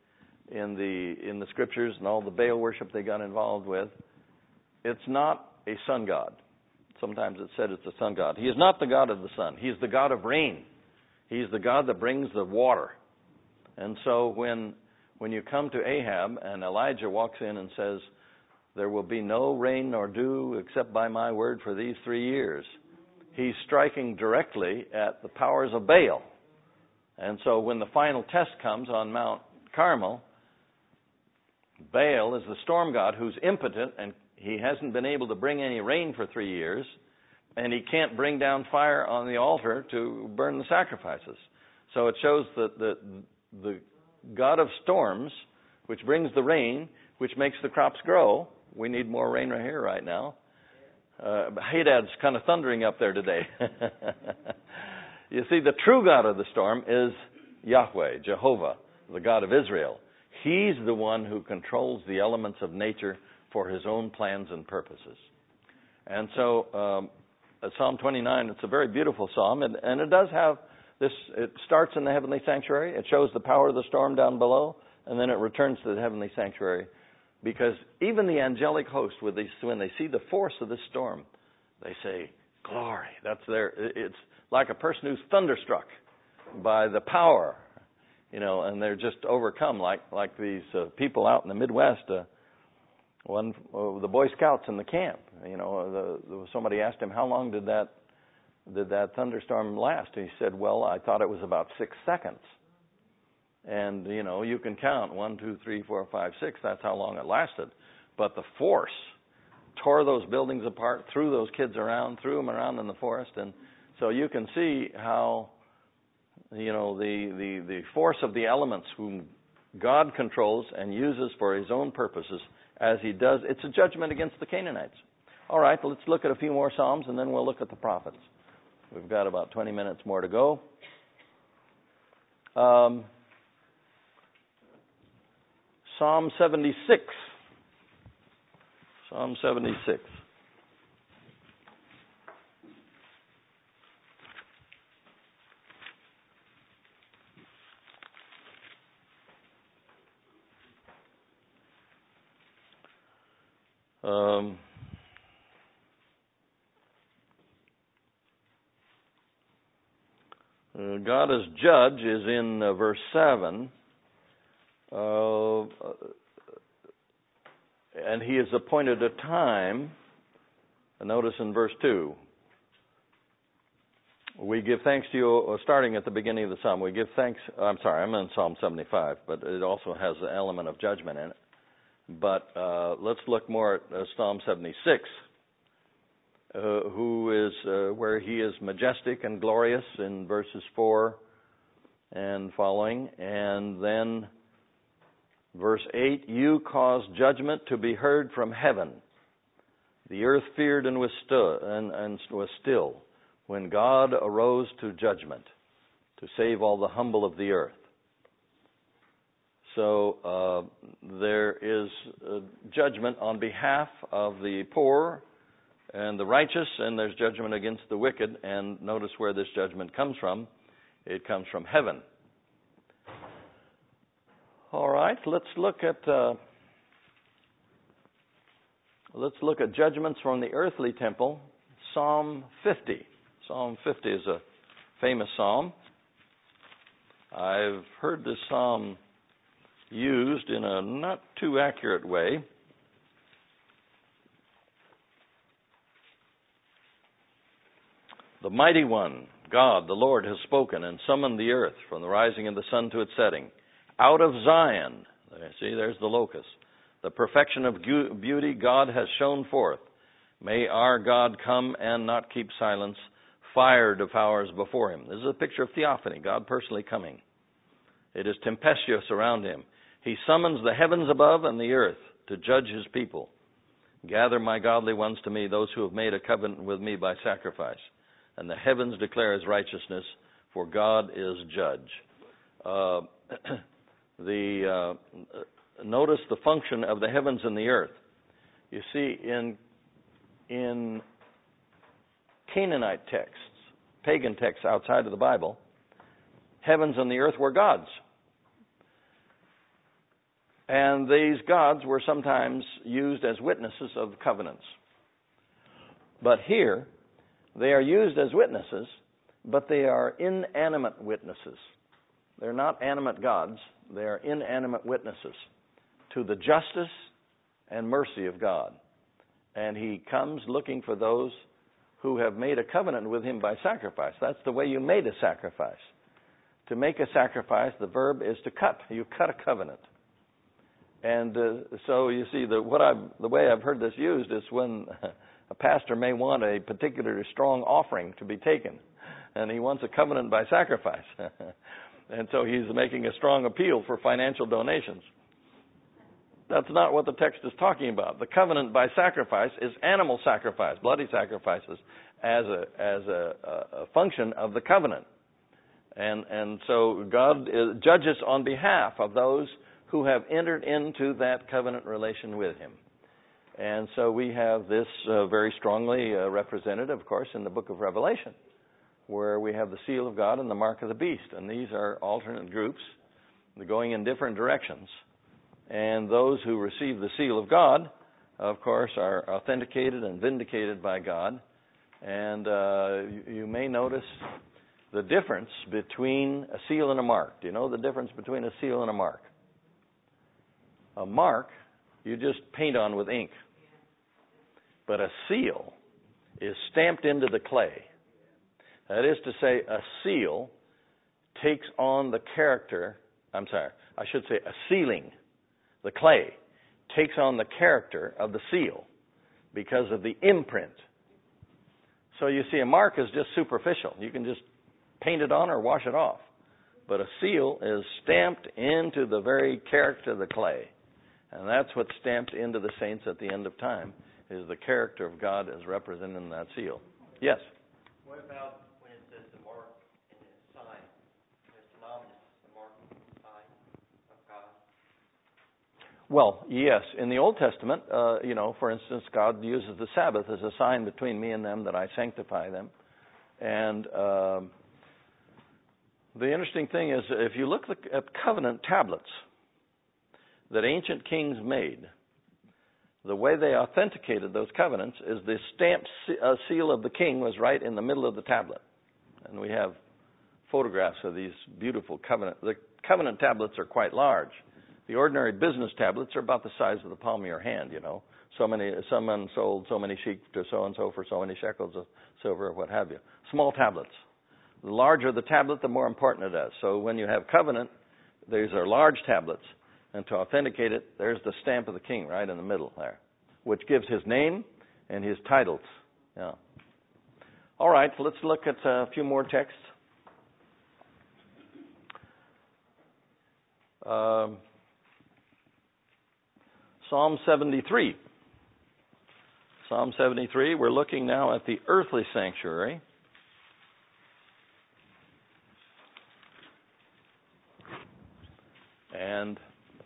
in the scriptures and all the Baal worship they got involved with. It's not a sun god. Sometimes it's said it's a sun god. He is not the God of the sun. He is the God of rain. He's the God that brings the water. And so when you come to Ahab and Elijah walks in and says, there will be no rain nor dew except by my word for these 3 years, he's striking directly at the powers of Baal. And so when the final test comes on Mount Carmel, Baal is the storm god who's impotent, and he hasn't been able to bring any rain for 3 years, and he can't bring down fire on the altar to burn the sacrifices. So it shows that the God of storms, which brings the rain, which makes the crops grow. We need more rain right here right now. Hadad's kind of thundering up there today. You see, the true God of the storm is Yahweh, Jehovah, the God of Israel. He's the one who controls the elements of nature for his own plans and purposes. And so Psalm 29, it's a very beautiful psalm, and it does have this. It starts in the heavenly sanctuary. It shows the power of the storm down below, and then it returns to the heavenly sanctuary. Because even the angelic host, when they see the force of this storm, they say, glory. It's like a person who's thunderstruck by the power, and they're just overcome like these people out in the Midwest. The Boy Scouts in the camp, somebody asked him, how long did that thunderstorm last? And he said, well, I thought it was about 6 seconds. And, you can count 1, 2, 3, 4, 5, 6. That's how long it lasted. But the force tore those buildings apart, threw those kids around, threw them around in the forest. And so you can see how, the force of the elements whom God controls and uses for his own purposes as he does. It's a judgment against the Canaanites. All right, let's look at a few more Psalms, and then we'll look at the prophets. We've got about 20 minutes more to go. Psalm 76. Psalm 76. God as judge is in verse 7. And he has appointed a time. Notice in verse 2. We give thanks to you, starting at the beginning of the psalm. We give thanks. I'm in Psalm 75, but it also has an element of judgment in it. But let's look more at Psalm 76, who is where he is majestic and glorious in verses 4 and following. And then verse 8, you caused judgment to be heard from heaven. The earth feared and was still when God arose to judgment to save all the humble of the earth. So there is judgment on behalf of the poor and the righteous, and there's judgment against the wicked. And notice where this judgment comes from. It comes from heaven. All right, let's look at judgments from the earthly temple. Psalm 50. Psalm 50 is a famous psalm. I've heard this psalm used in a not too accurate way. The mighty one, God, the Lord, has spoken and summoned the earth from the rising of the sun to its setting. Out of Zion, see, there's the locus. The perfection of beauty God has shown forth. May our God come and not keep silence. Fire devours before him. This is a picture of theophany, God personally coming. It is tempestuous around him. He summons the heavens above and the earth to judge his people. Gather my godly ones to me, those who have made a covenant with me by sacrifice. And the heavens declare his righteousness, for God is judge. Notice the function of the heavens and the earth. You see, in Canaanite texts, pagan texts outside of the Bible, heavens and the earth were gods. And these gods were sometimes used as witnesses of covenants. But here, they are used as witnesses, but they are inanimate witnesses. They're not animate gods. They are inanimate witnesses to the justice and mercy of God. And he comes looking for those who have made a covenant with him by sacrifice. That's the way you made a sacrifice. To make a sacrifice, the verb is to cut. You cut a covenant. And so you see, the way I've heard this used is when a pastor may want a particularly strong offering to be taken, and he wants a covenant by sacrifice. And so he's making a strong appeal for financial donations. That's not what the text is talking about. The covenant by sacrifice is animal sacrifice, bloody sacrifices, as a function of the covenant. And so God judges on behalf of those who have entered into that covenant relation with him. And so we have this very strongly represented, of course, in the book of Revelation, where we have the seal of God and the mark of the beast. And these are alternate groups going in different directions. And those who receive the seal of God, of course, are authenticated and vindicated by God. And you may notice the difference between a seal and a mark. Do you know the difference between a seal and a mark? A mark, you just paint on with ink. But a seal is stamped into the clay. That is to say, a seal takes on the character, a sealing, the clay, takes on the character of the seal because of the imprint. So you see, a mark is just superficial. You can just paint it on or wash it off. But a seal is stamped into the very character of the clay. And that's what's stamped into the saints at the end of time, is the character of God as represented in that seal. Yes? What about when it says the mark and the sign? There's synonymous, the mark and the sign of God. Well, yes. In the Old Testament, for instance, God uses the Sabbath as a sign between me and them that I sanctify them. And the interesting thing is, if you look at covenant tablets that ancient kings made, the way they authenticated those covenants is the stamped seal of the king was right in the middle of the tablet. And we have photographs of these beautiful covenant. The covenant tablets are quite large. The ordinary business tablets are about the size of the palm of your hand, Someone sold so many sheep to so-and-so for so many shekels of silver or what have you. Small tablets. The larger the tablet, the more important it is. So when you have covenant, these are large tablets. And to authenticate it, there's the stamp of the king right in the middle there, which gives his name and his titles. Yeah. All right, let's look at a few more texts. Psalm 73. Psalm 73, we're looking now at the earthly sanctuary. And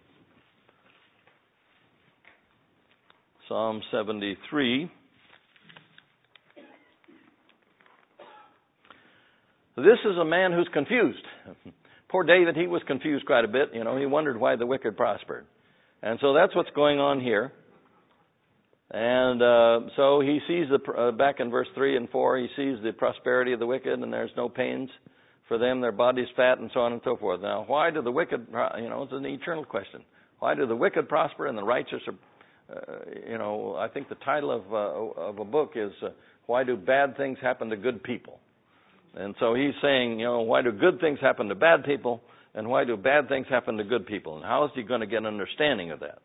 Psalm 73. This is a man who's confused. Poor David, he was confused quite a bit. He wondered why the wicked prospered. And so that's what's going on here. And so he sees, back in verse 3 and 4, he sees the prosperity of the wicked, and there's no pains for them, their body's fat, and so on and so forth. Now, why do the wicked, it's an eternal question. Why do the wicked prosper and the righteous are, I think the title of a book is, Why Do Bad Things Happen to Good People? And so he's saying, why do good things happen to bad people, and why do bad things happen to good people? And how is he going to get an understanding of that?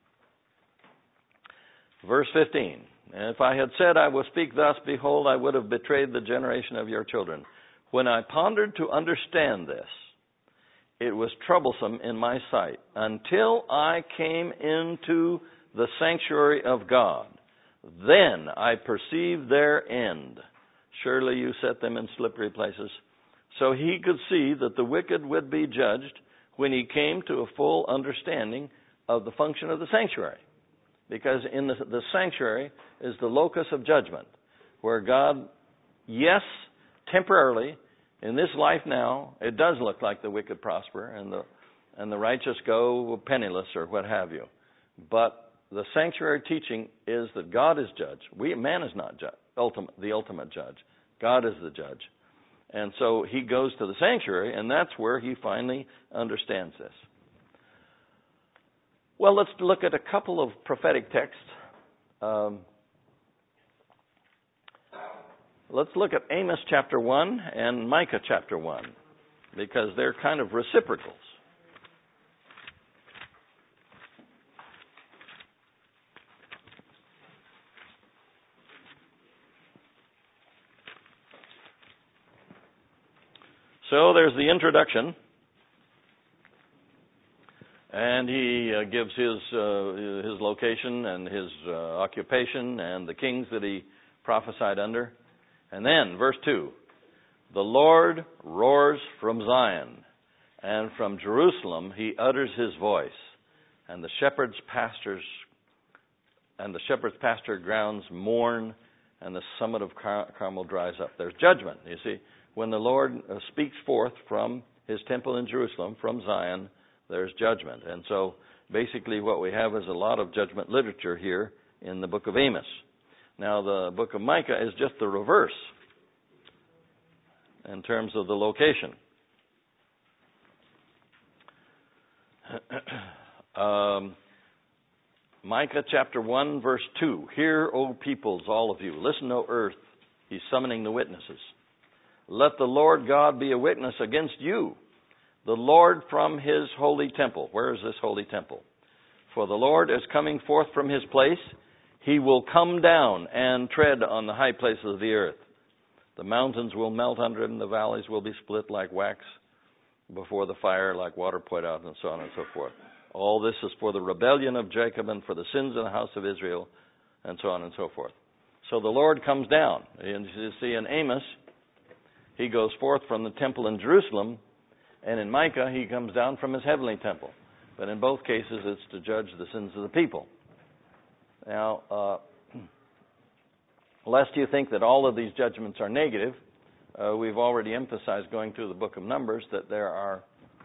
Verse 15, and if I had said I will speak thus, behold, I would have betrayed the generation of your children. When I pondered to understand this, it was troublesome in my sight, until I came into the sanctuary of God. Then I perceived their end. Surely you set them in slippery places. So he could see that the wicked would be judged when he came to a full understanding of the function of the sanctuary. Because in the sanctuary is the locus of judgment, where God, yes, temporarily, in this life now, it does look like the wicked prosper, and the righteous go penniless or what have you. But the sanctuary teaching is that God is judge. Man is not the ultimate judge. God is the judge. And so he goes to the sanctuary, and that's where he finally understands this. Well, let's look at a couple of prophetic texts. Let's look at Amos chapter 1 and Micah chapter 1, because they're kind of reciprocals. So there's the introduction, and he gives his location and his occupation and the kings that he prophesied under. And then, verse 2, the Lord roars from Zion, and from Jerusalem he utters his voice, and the shepherd's pasture grounds mourn, and the summit of Carmel dries up. There's judgment, you see. When the Lord speaks forth from his temple in Jerusalem, from Zion, there's judgment. And so basically what we have is a lot of judgment literature here in the book of Amos. Now the book of Micah is just the reverse in terms of the location. Micah chapter 1 verse 2. Hear, O peoples, all of you. Listen, O earth. He's summoning the witnesses. Let the Lord God be a witness against you, the Lord from his holy temple. Where is this holy temple? For the Lord is coming forth from his place. He will come down and tread on the high places of the earth. The mountains will melt under him, the valleys will be split like wax before the fire, like water poured out, and so on and so forth. All this is for the rebellion of Jacob and for the sins of the house of Israel, and so on and so forth. So the Lord comes down. And you see in Amos, he goes forth from the temple in Jerusalem, and in Micah, he comes down from his heavenly temple. But in both cases, it's to judge the sins of the people. Now, lest you think that all of these judgments are negative, we've already emphasized going through the book of Numbers that there are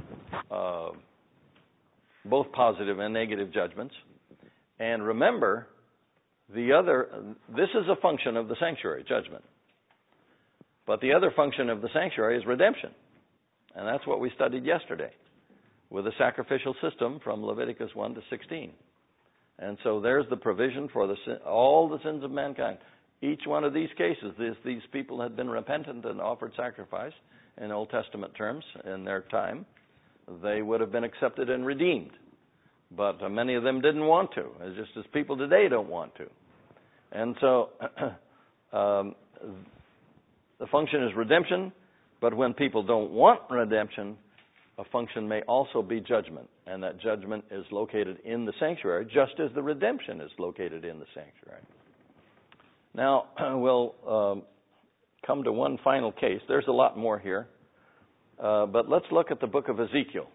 both positive and negative judgments. And remember, this is a function of the sanctuary, judgment. But the other function of the sanctuary is redemption. And that's what we studied yesterday with the sacrificial system from Leviticus 1 to 16. And so there's the provision for all the sins of mankind. Each one of these cases, these people had been repentant and offered sacrifice in Old Testament terms in their time. They would have been accepted and redeemed. But many of them didn't want to, just as people today don't want to. And so the function is redemption, but when people don't want redemption, a function may also be judgment, and that judgment is located in the sanctuary, just as the redemption is located in the sanctuary. Now, we'll come to one final case. There's a lot more here, but let's look at the book of Ezekiel.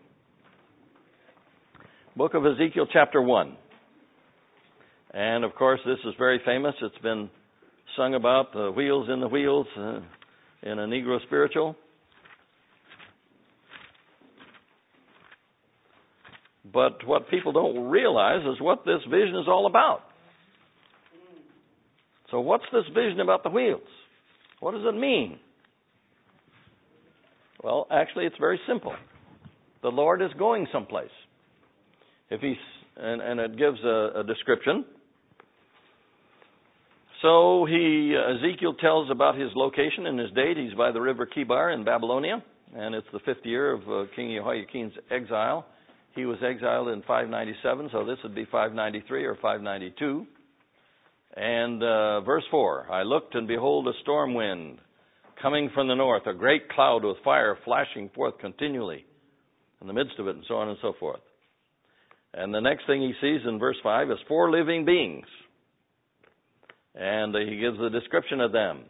Book of Ezekiel, chapter 1. And, of course, this is very famous. It's been sung about, the wheels in the wheels, in a Negro spiritual. But what people don't realize is what this vision is all about. So what's this vision about the wheels? What does it mean? Well, actually, it's very simple. The Lord is going someplace. And it gives a description. So Ezekiel tells about his location and his date. He's by the river Kibar in Babylonia, and it's the 5th year of King Jehoiakim's exile. He was exiled in 597, so this would be 593 or 592. And verse 4, I looked, and behold, a storm wind coming from the north, a great cloud with fire flashing forth continually in the midst of it, and so on and so forth. And the next thing he sees in verse 5 is 4 living beings. And he gives a description of them.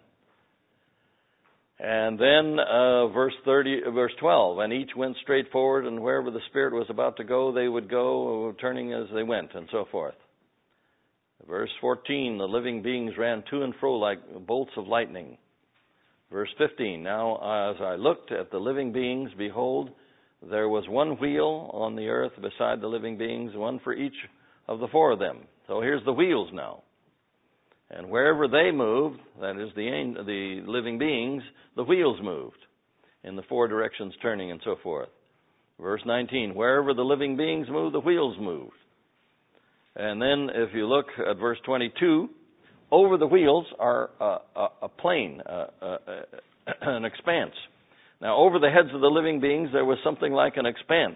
And then verse 12, and each went straight forward, and wherever the Spirit was about to go, they would go, turning as they went, and so forth. Verse 14, the living beings ran to and fro like bolts of lightning. Verse 15, now as I looked at the living beings, behold, there was one wheel on the earth beside the living beings, one for each of the four of them. So here's the wheels now. And wherever they moved, that is the living beings, the wheels moved in the four directions turning and so forth. Verse 19, wherever the living beings moved, the wheels moved. And then if you look at verse 22, over the wheels are a plane, an expanse. Now, over the heads of the living beings, there was something like an expanse.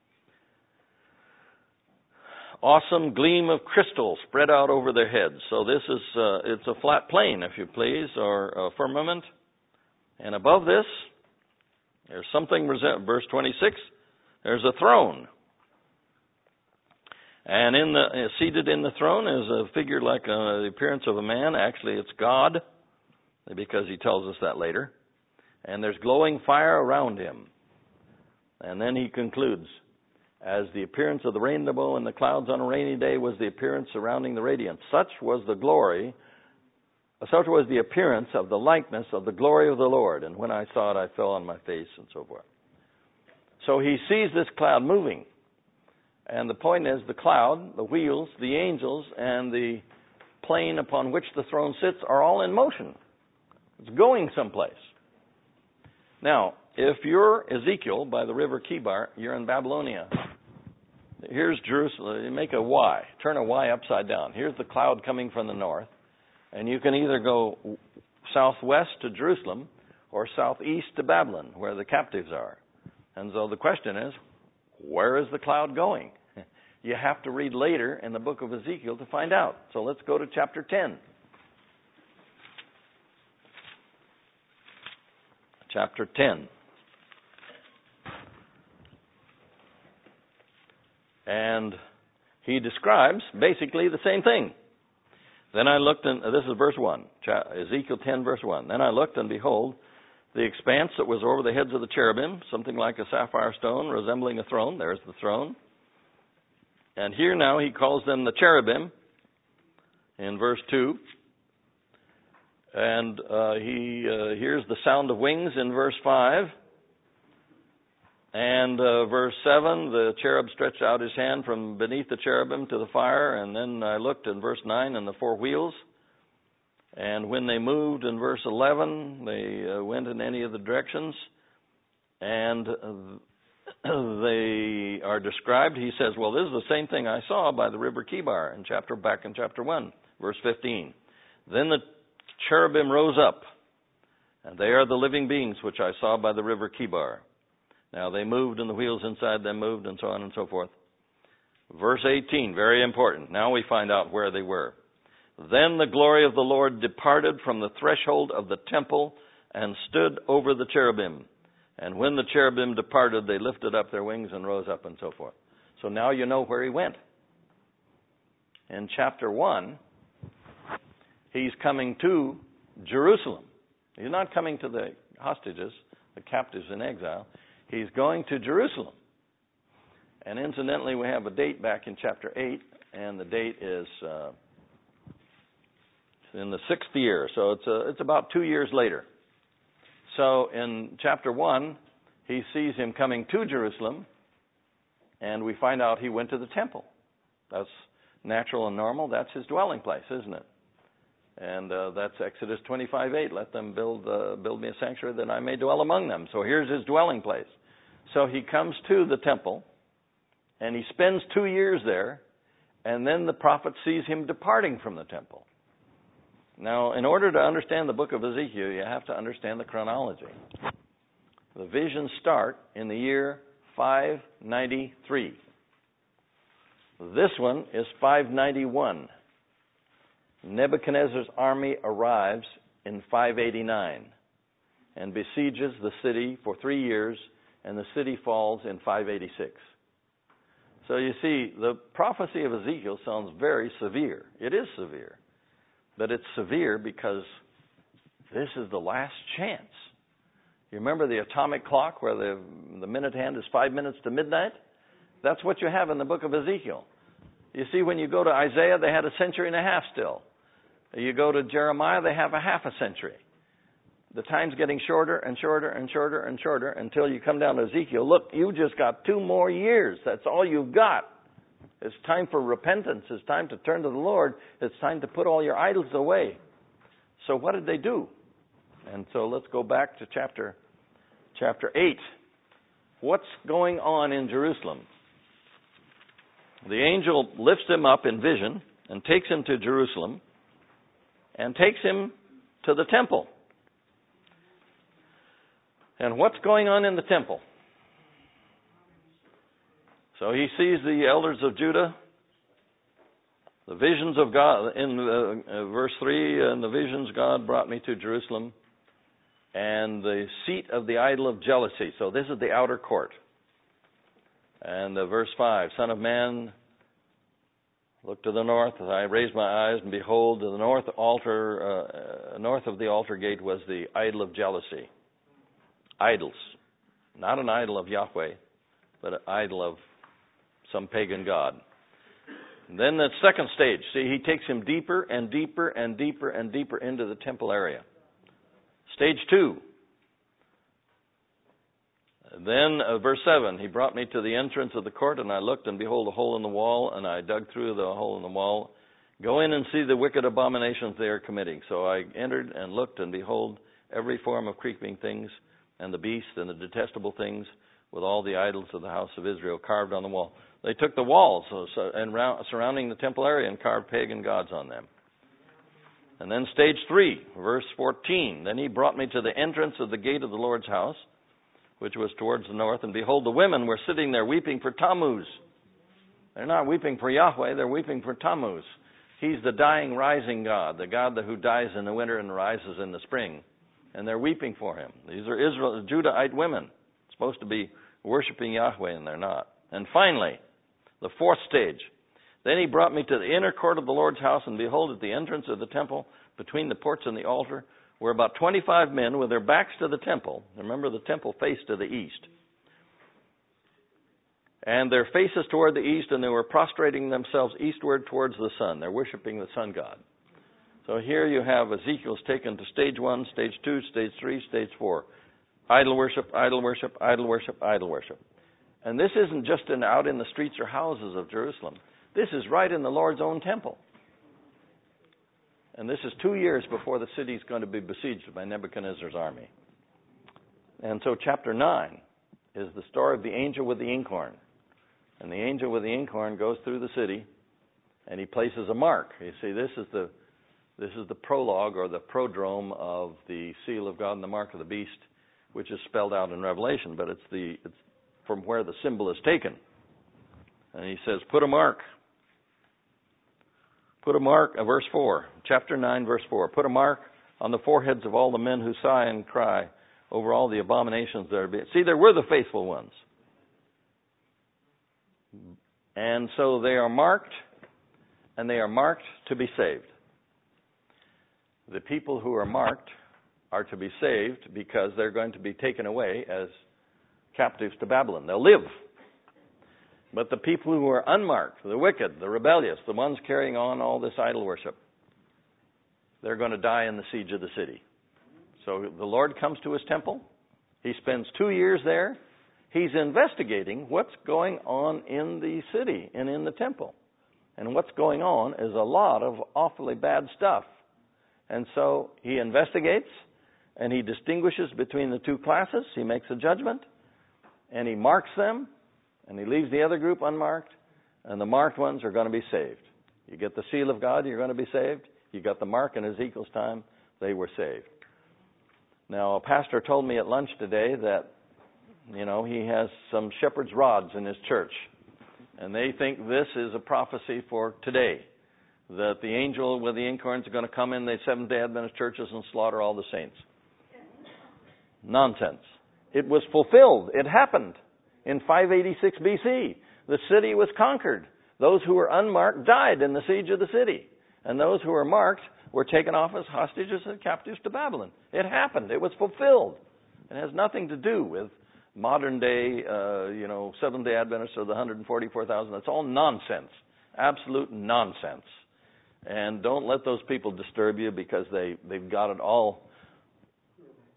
Awesome gleam of crystal spread out over their heads. So this is, it's a flat plane, if you please, or a firmament. And above this, there's something, verse 26, there's a throne. And seated in the throne is a figure like the appearance of a man. Actually, it's God, because he tells us that later. And there's glowing fire around him. And then he concludes, as the appearance of the rainbow in the clouds on a rainy day was the appearance surrounding the radiance. Such was the glory, such was the appearance of the likeness of the glory of the Lord. And when I saw it, I fell on my face, and so forth. So he sees this cloud moving. And the point is, the cloud, the wheels, the angels, and the plane upon which the throne sits are all in motion. It's going someplace. Now, if you're Ezekiel by the river Kibar, you're in Babylonia. Here's Jerusalem. You make a Y. Turn a Y upside down. Here's the cloud coming from the north. And you can either go southwest to Jerusalem or southeast to Babylon, where the captives are. And so the question is, where is the cloud going? You have to read later in the book of Ezekiel to find out. So let's go to chapter 10. Chapter 10. And he describes basically the same thing. Then I looked, and this is verse 1, Ezekiel 10, verse 1. Then I looked, and behold, the expanse that was over the heads of the cherubim, something like a sapphire stone resembling a throne. There's the throne. And here now he calls them the cherubim in verse 2. And he hears the sound of wings in verse 5. And verse 7, the cherub stretched out his hand from beneath the cherubim to the fire. And then I looked in verse 9 and the four wheels. And when they moved in verse 11, they went in any of the directions. And they are described. He says, well, this is the same thing I saw by the river Kibar back in chapter 1, verse 15. Then the cherubim rose up, and they are the living beings which I saw by the river Kibar. Now they moved, and the wheels inside them moved, and so on and so forth. Verse 18, very important. Now we find out where they were. Then the glory of the Lord departed from the threshold of the temple and stood over the cherubim. And when the cherubim departed, they lifted up their wings and rose up and so forth. So now you know where he went. In chapter 1, he's coming to Jerusalem. He's not coming to the hostages, the captives in exile. He's going to Jerusalem. And incidentally, we have a date back in chapter 8, and the date is in the 6th year. So it's about 2 years later. So in chapter 1, he sees him coming to Jerusalem, and we find out he went to the temple. That's natural and normal. That's his dwelling place, isn't it? And that's Exodus 25:8. Let them build me a sanctuary that I may dwell among them. So here's his dwelling place. So he comes to the temple, and he spends 2 years there, and then the prophet sees him departing from the temple. Now, in order to understand the book of Ezekiel, you have to understand the chronology. The visions start in the year 593. This one is 591. Nebuchadnezzar's army arrives in 589 and besieges the city for 3 years, and the city falls in 586. So you see, the prophecy of Ezekiel sounds very severe. It is severe. But it's severe because this is the last chance. You remember the atomic clock where the minute hand is 5 minutes to midnight? That's what you have in the book of Ezekiel. You see, when you go to Isaiah, they had a century and a half still. You go to Jeremiah, they have a half a century. the time's getting shorter and shorter and shorter and shorter until you come down to Ezekiel. Look, you just got 2 more years. That's all you've got. It's time for repentance. It's time to turn to the Lord. It's time to put all your idols away. So what did they do? And so let's go back to chapter 8. What's going on in Jerusalem? The angel lifts him up in vision and takes him to Jerusalem and takes him to the temple. And what's going on in the temple? So he sees the elders of Judah, the visions of God. In verse 3, in the visions God brought me to Jerusalem, and the seat of the idol of jealousy. So this is the outer court. And verse 5, Son of man, look to the north. I raised my eyes, and behold, to the north of the altar gate was the idol of jealousy. Idols. Not an idol of Yahweh, but an idol of some pagan god. And then the second stage. See, he takes him deeper and deeper and deeper and deeper into the temple area. Stage 2. Then, verse 7, he brought me to the entrance of the court, and I looked, and behold, a hole in the wall, and I dug through the hole in the wall. Go in and see the wicked abominations they are committing. So I entered and looked, and behold, every form of creeping things, and the beast, and the detestable things, with all the idols of the house of Israel carved on the wall. They took the walls surrounding the temple area and carved pagan gods on them. And then stage 3, verse 14. Then he brought me to the entrance of the gate of the Lord's house, which was towards the north, and behold, the women were sitting there weeping for Tammuz. They're not weeping for Yahweh, they're weeping for Tammuz. He's the dying, rising God, the God who dies in the winter and rises in the spring. And they're weeping for him. These are Judahite women, supposed to be worshiping Yahweh, and they're not. And finally, the fourth stage. Then he brought me to the inner court of the Lord's house, and behold, at the entrance of the temple, between the porch and the altar, were about 25 men with their backs to the temple. Remember, the temple faced to the east. And their faces toward the east, and they were prostrating themselves eastward towards the sun. They're worshiping the sun god. So here you have Ezekiel's taken to stage 1, stage 2, stage 3, stage 4. Idol worship, idol worship, idol worship, idol worship. And this isn't just out in the streets or houses of Jerusalem. This is right in the Lord's own temple. And this is 2 years before the city is going to be besieged by Nebuchadnezzar's army. And so chapter 9 is the story of the angel with the inkhorn. And the angel with the inkhorn goes through the city, and he places a mark. You see, this is the prologue or the prodrome of the seal of God and the mark of the beast, which is spelled out in Revelation, but it's from where the symbol is taken. And he says, put a mark. Put a mark, verse 4, chapter 9, verse 4. Put a mark on the foreheads of all the men who sigh and cry over all the abominations that are being... See, there were the faithful ones. And so they are marked, and they are marked to be saved. The people who are marked are to be saved because they're going to be taken away as captives to Babylon. They'll live. But the people who are unmarked, the wicked, the rebellious, the ones carrying on all this idol worship, they're going to die in the siege of the city. So the Lord comes to his temple. He spends 2 years there. He's investigating what's going on in the city and in the temple. And what's going on is a lot of awfully bad stuff. And so he investigates, and he distinguishes between the two classes. He makes a judgment, and he marks them, and he leaves the other group unmarked, and the marked ones are going to be saved. You get the seal of God, you're going to be saved. You got the mark in Ezekiel's time, they were saved. Now, a pastor told me at lunch today that, he has some shepherd's rods in his church, and they think this is a prophecy for today, that the angel with the inkhorns are going to come in the Seventh-day Adventist churches and slaughter all the saints. Nonsense. It was fulfilled. It happened in 586 BC. The city was conquered. Those who were unmarked died in the siege of the city. And those who were marked were taken off as hostages and captives to Babylon. It happened. It was fulfilled. It has nothing to do with modern day, Seventh-day Adventists or the 144,000. That's all nonsense. Absolute nonsense. And don't let those people disturb you because they've got it all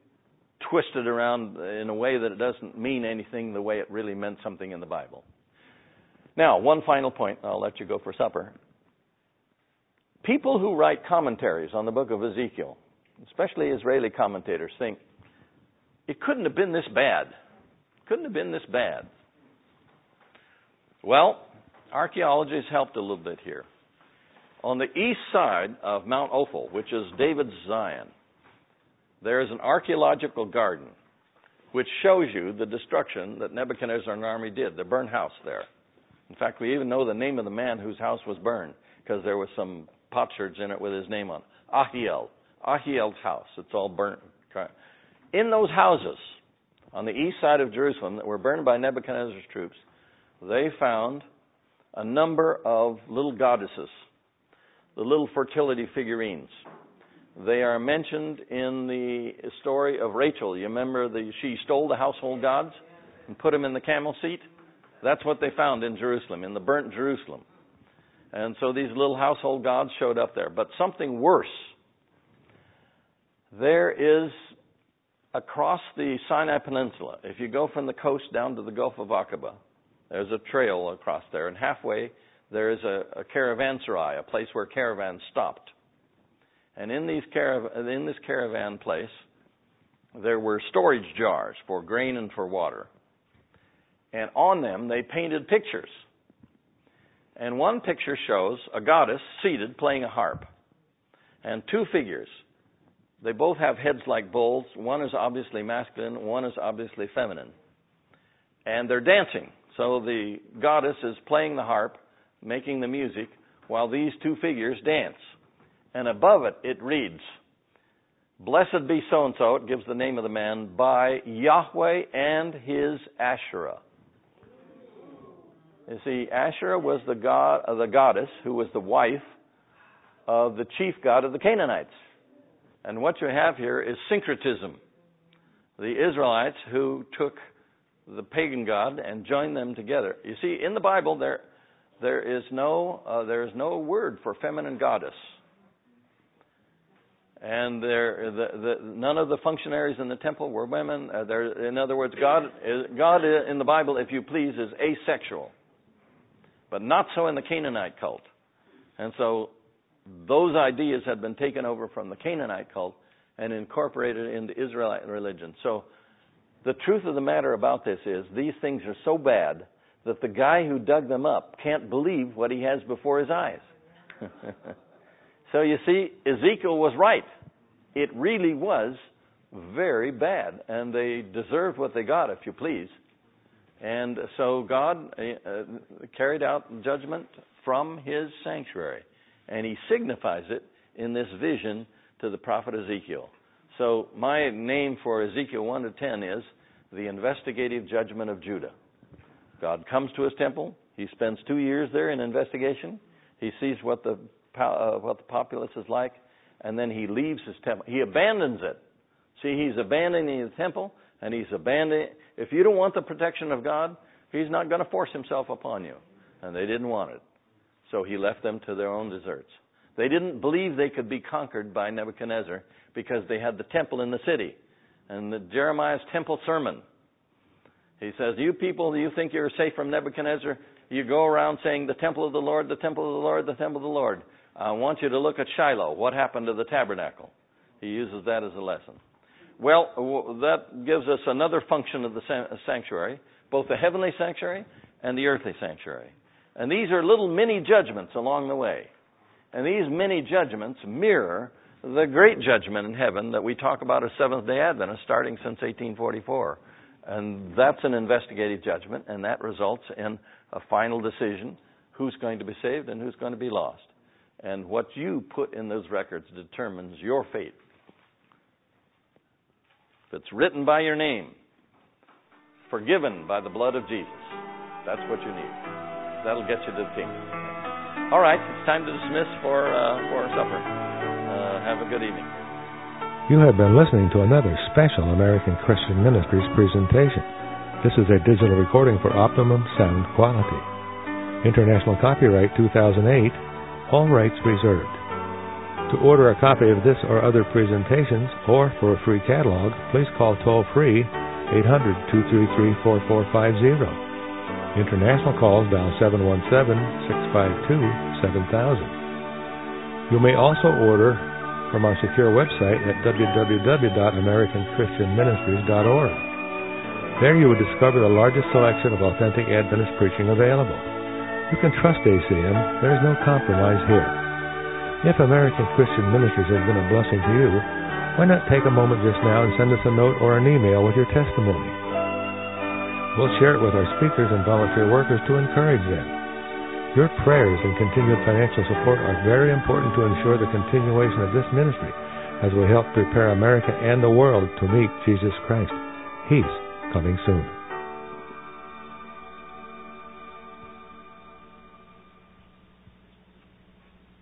twisted around in a way that it doesn't mean anything the way it really meant something in the Bible. Now, one final point, I'll let you go for supper. People who write commentaries on the book of Ezekiel, especially Israeli commentators, think it couldn't have been this bad. Couldn't have been this bad. Well, archaeology has helped a little bit here. On the east side of Mount Ophel, which is David's Zion, there is an archaeological garden which shows you the destruction that Nebuchadnezzar and army did, the burnt house there. In fact, we even know the name of the man whose house was burned because there was some potsherds in it with his name on it. Ahiel's house. It's all burnt. In those houses on the east side of Jerusalem that were burned by Nebuchadnezzar's troops, they found a number of little goddesses, the little fertility figurines. They are mentioned in the story of Rachel. You remember she stole the household gods and put them in the camel seat? That's what they found in Jerusalem, in the burnt Jerusalem. And so these little household gods showed up there. But something worse. There is, across the Sinai Peninsula, if you go from the coast down to the Gulf of Aqaba, there's a trail across there. And halfway, there is a caravanserai, a place where caravans stopped. And in this caravan place, there were storage jars for grain and for water. And on them, they painted pictures. And one picture shows a goddess seated playing a harp. And two figures. They both have heads like bulls. One is obviously masculine, one is obviously feminine. And they're dancing. So the goddess is playing the harp, making the music, while these two figures dance. And above it, it reads, "Blessed be so-and-so," it gives the name of the man, "by Yahweh and his Asherah." You see, Asherah was the goddess who was the wife of the chief god of the Canaanites. And what you have here is syncretism. The Israelites who took the pagan god and joined them together. You see, in the Bible, there is no word for feminine goddess. And none of the functionaries in the temple were women. In other words, God in the Bible, if you please, is asexual. But not so in the Canaanite cult. And so those ideas had been taken over from the Canaanite cult and incorporated into Israelite religion. So the truth of the matter about this is these things are so bad that the guy who dug them up can't believe what he has before his eyes. So you see, Ezekiel was right. It really was very bad, and they deserved what they got, if you please. And so God carried out judgment from his sanctuary, and he signifies it in this vision to the prophet Ezekiel. So my name for Ezekiel 1 to 10 is the investigative judgment of Judah. God comes to his temple. He spends 2 years there in investigation. He sees what the populace is like, and then he leaves his temple. He abandons it. See, he's abandoning the temple, and he's abandoning. If you don't want the protection of God, he's not going to force himself upon you. And they didn't want it. So he left them to their own deserts. They didn't believe they could be conquered by Nebuchadnezzar because they had the temple in the city. And Jeremiah's temple sermon, he says, "You people, you think you're safe from Nebuchadnezzar? You go around saying, the temple of the Lord, the temple of the Lord, the temple of the Lord. I want you to look at Shiloh. What happened to the tabernacle?" He uses that as a lesson. Well, that gives us another function of the sanctuary, both the heavenly sanctuary and the earthly sanctuary. And these are little mini judgments along the way. And these mini judgments mirror the great judgment in heaven that we talk about as Seventh-day Adventists starting since 1844. And that's an investigative judgment, and that results in a final decision, who's going to be saved and who's going to be lost. And what you put in those records determines your fate. If it's written by your name, forgiven by the blood of Jesus, that's what you need. That'll get you to the kingdom. All right, it's time to dismiss for supper. Have a good evening. You have been listening to another special American Christian Ministries presentation. This is a digital recording for optimum sound quality. International copyright 2008, all rights reserved. To order a copy of this or other presentations, or for a free catalog, please call toll-free 800-233-4450. International calls dial 717-652-7000. You may also order from our secure website at www.americanchristianministries.org. There you will discover the largest selection of authentic Adventist preaching available. You can trust ACM. There is no compromise here. If American Christian Ministries has been a blessing to you, why not take a moment just now and send us a note or an email with your testimony? We'll share it with our speakers and volunteer workers to encourage them. Your prayers and continued financial support are very important to ensure the continuation of this ministry as we help prepare America and the world to meet Jesus Christ. He's coming soon.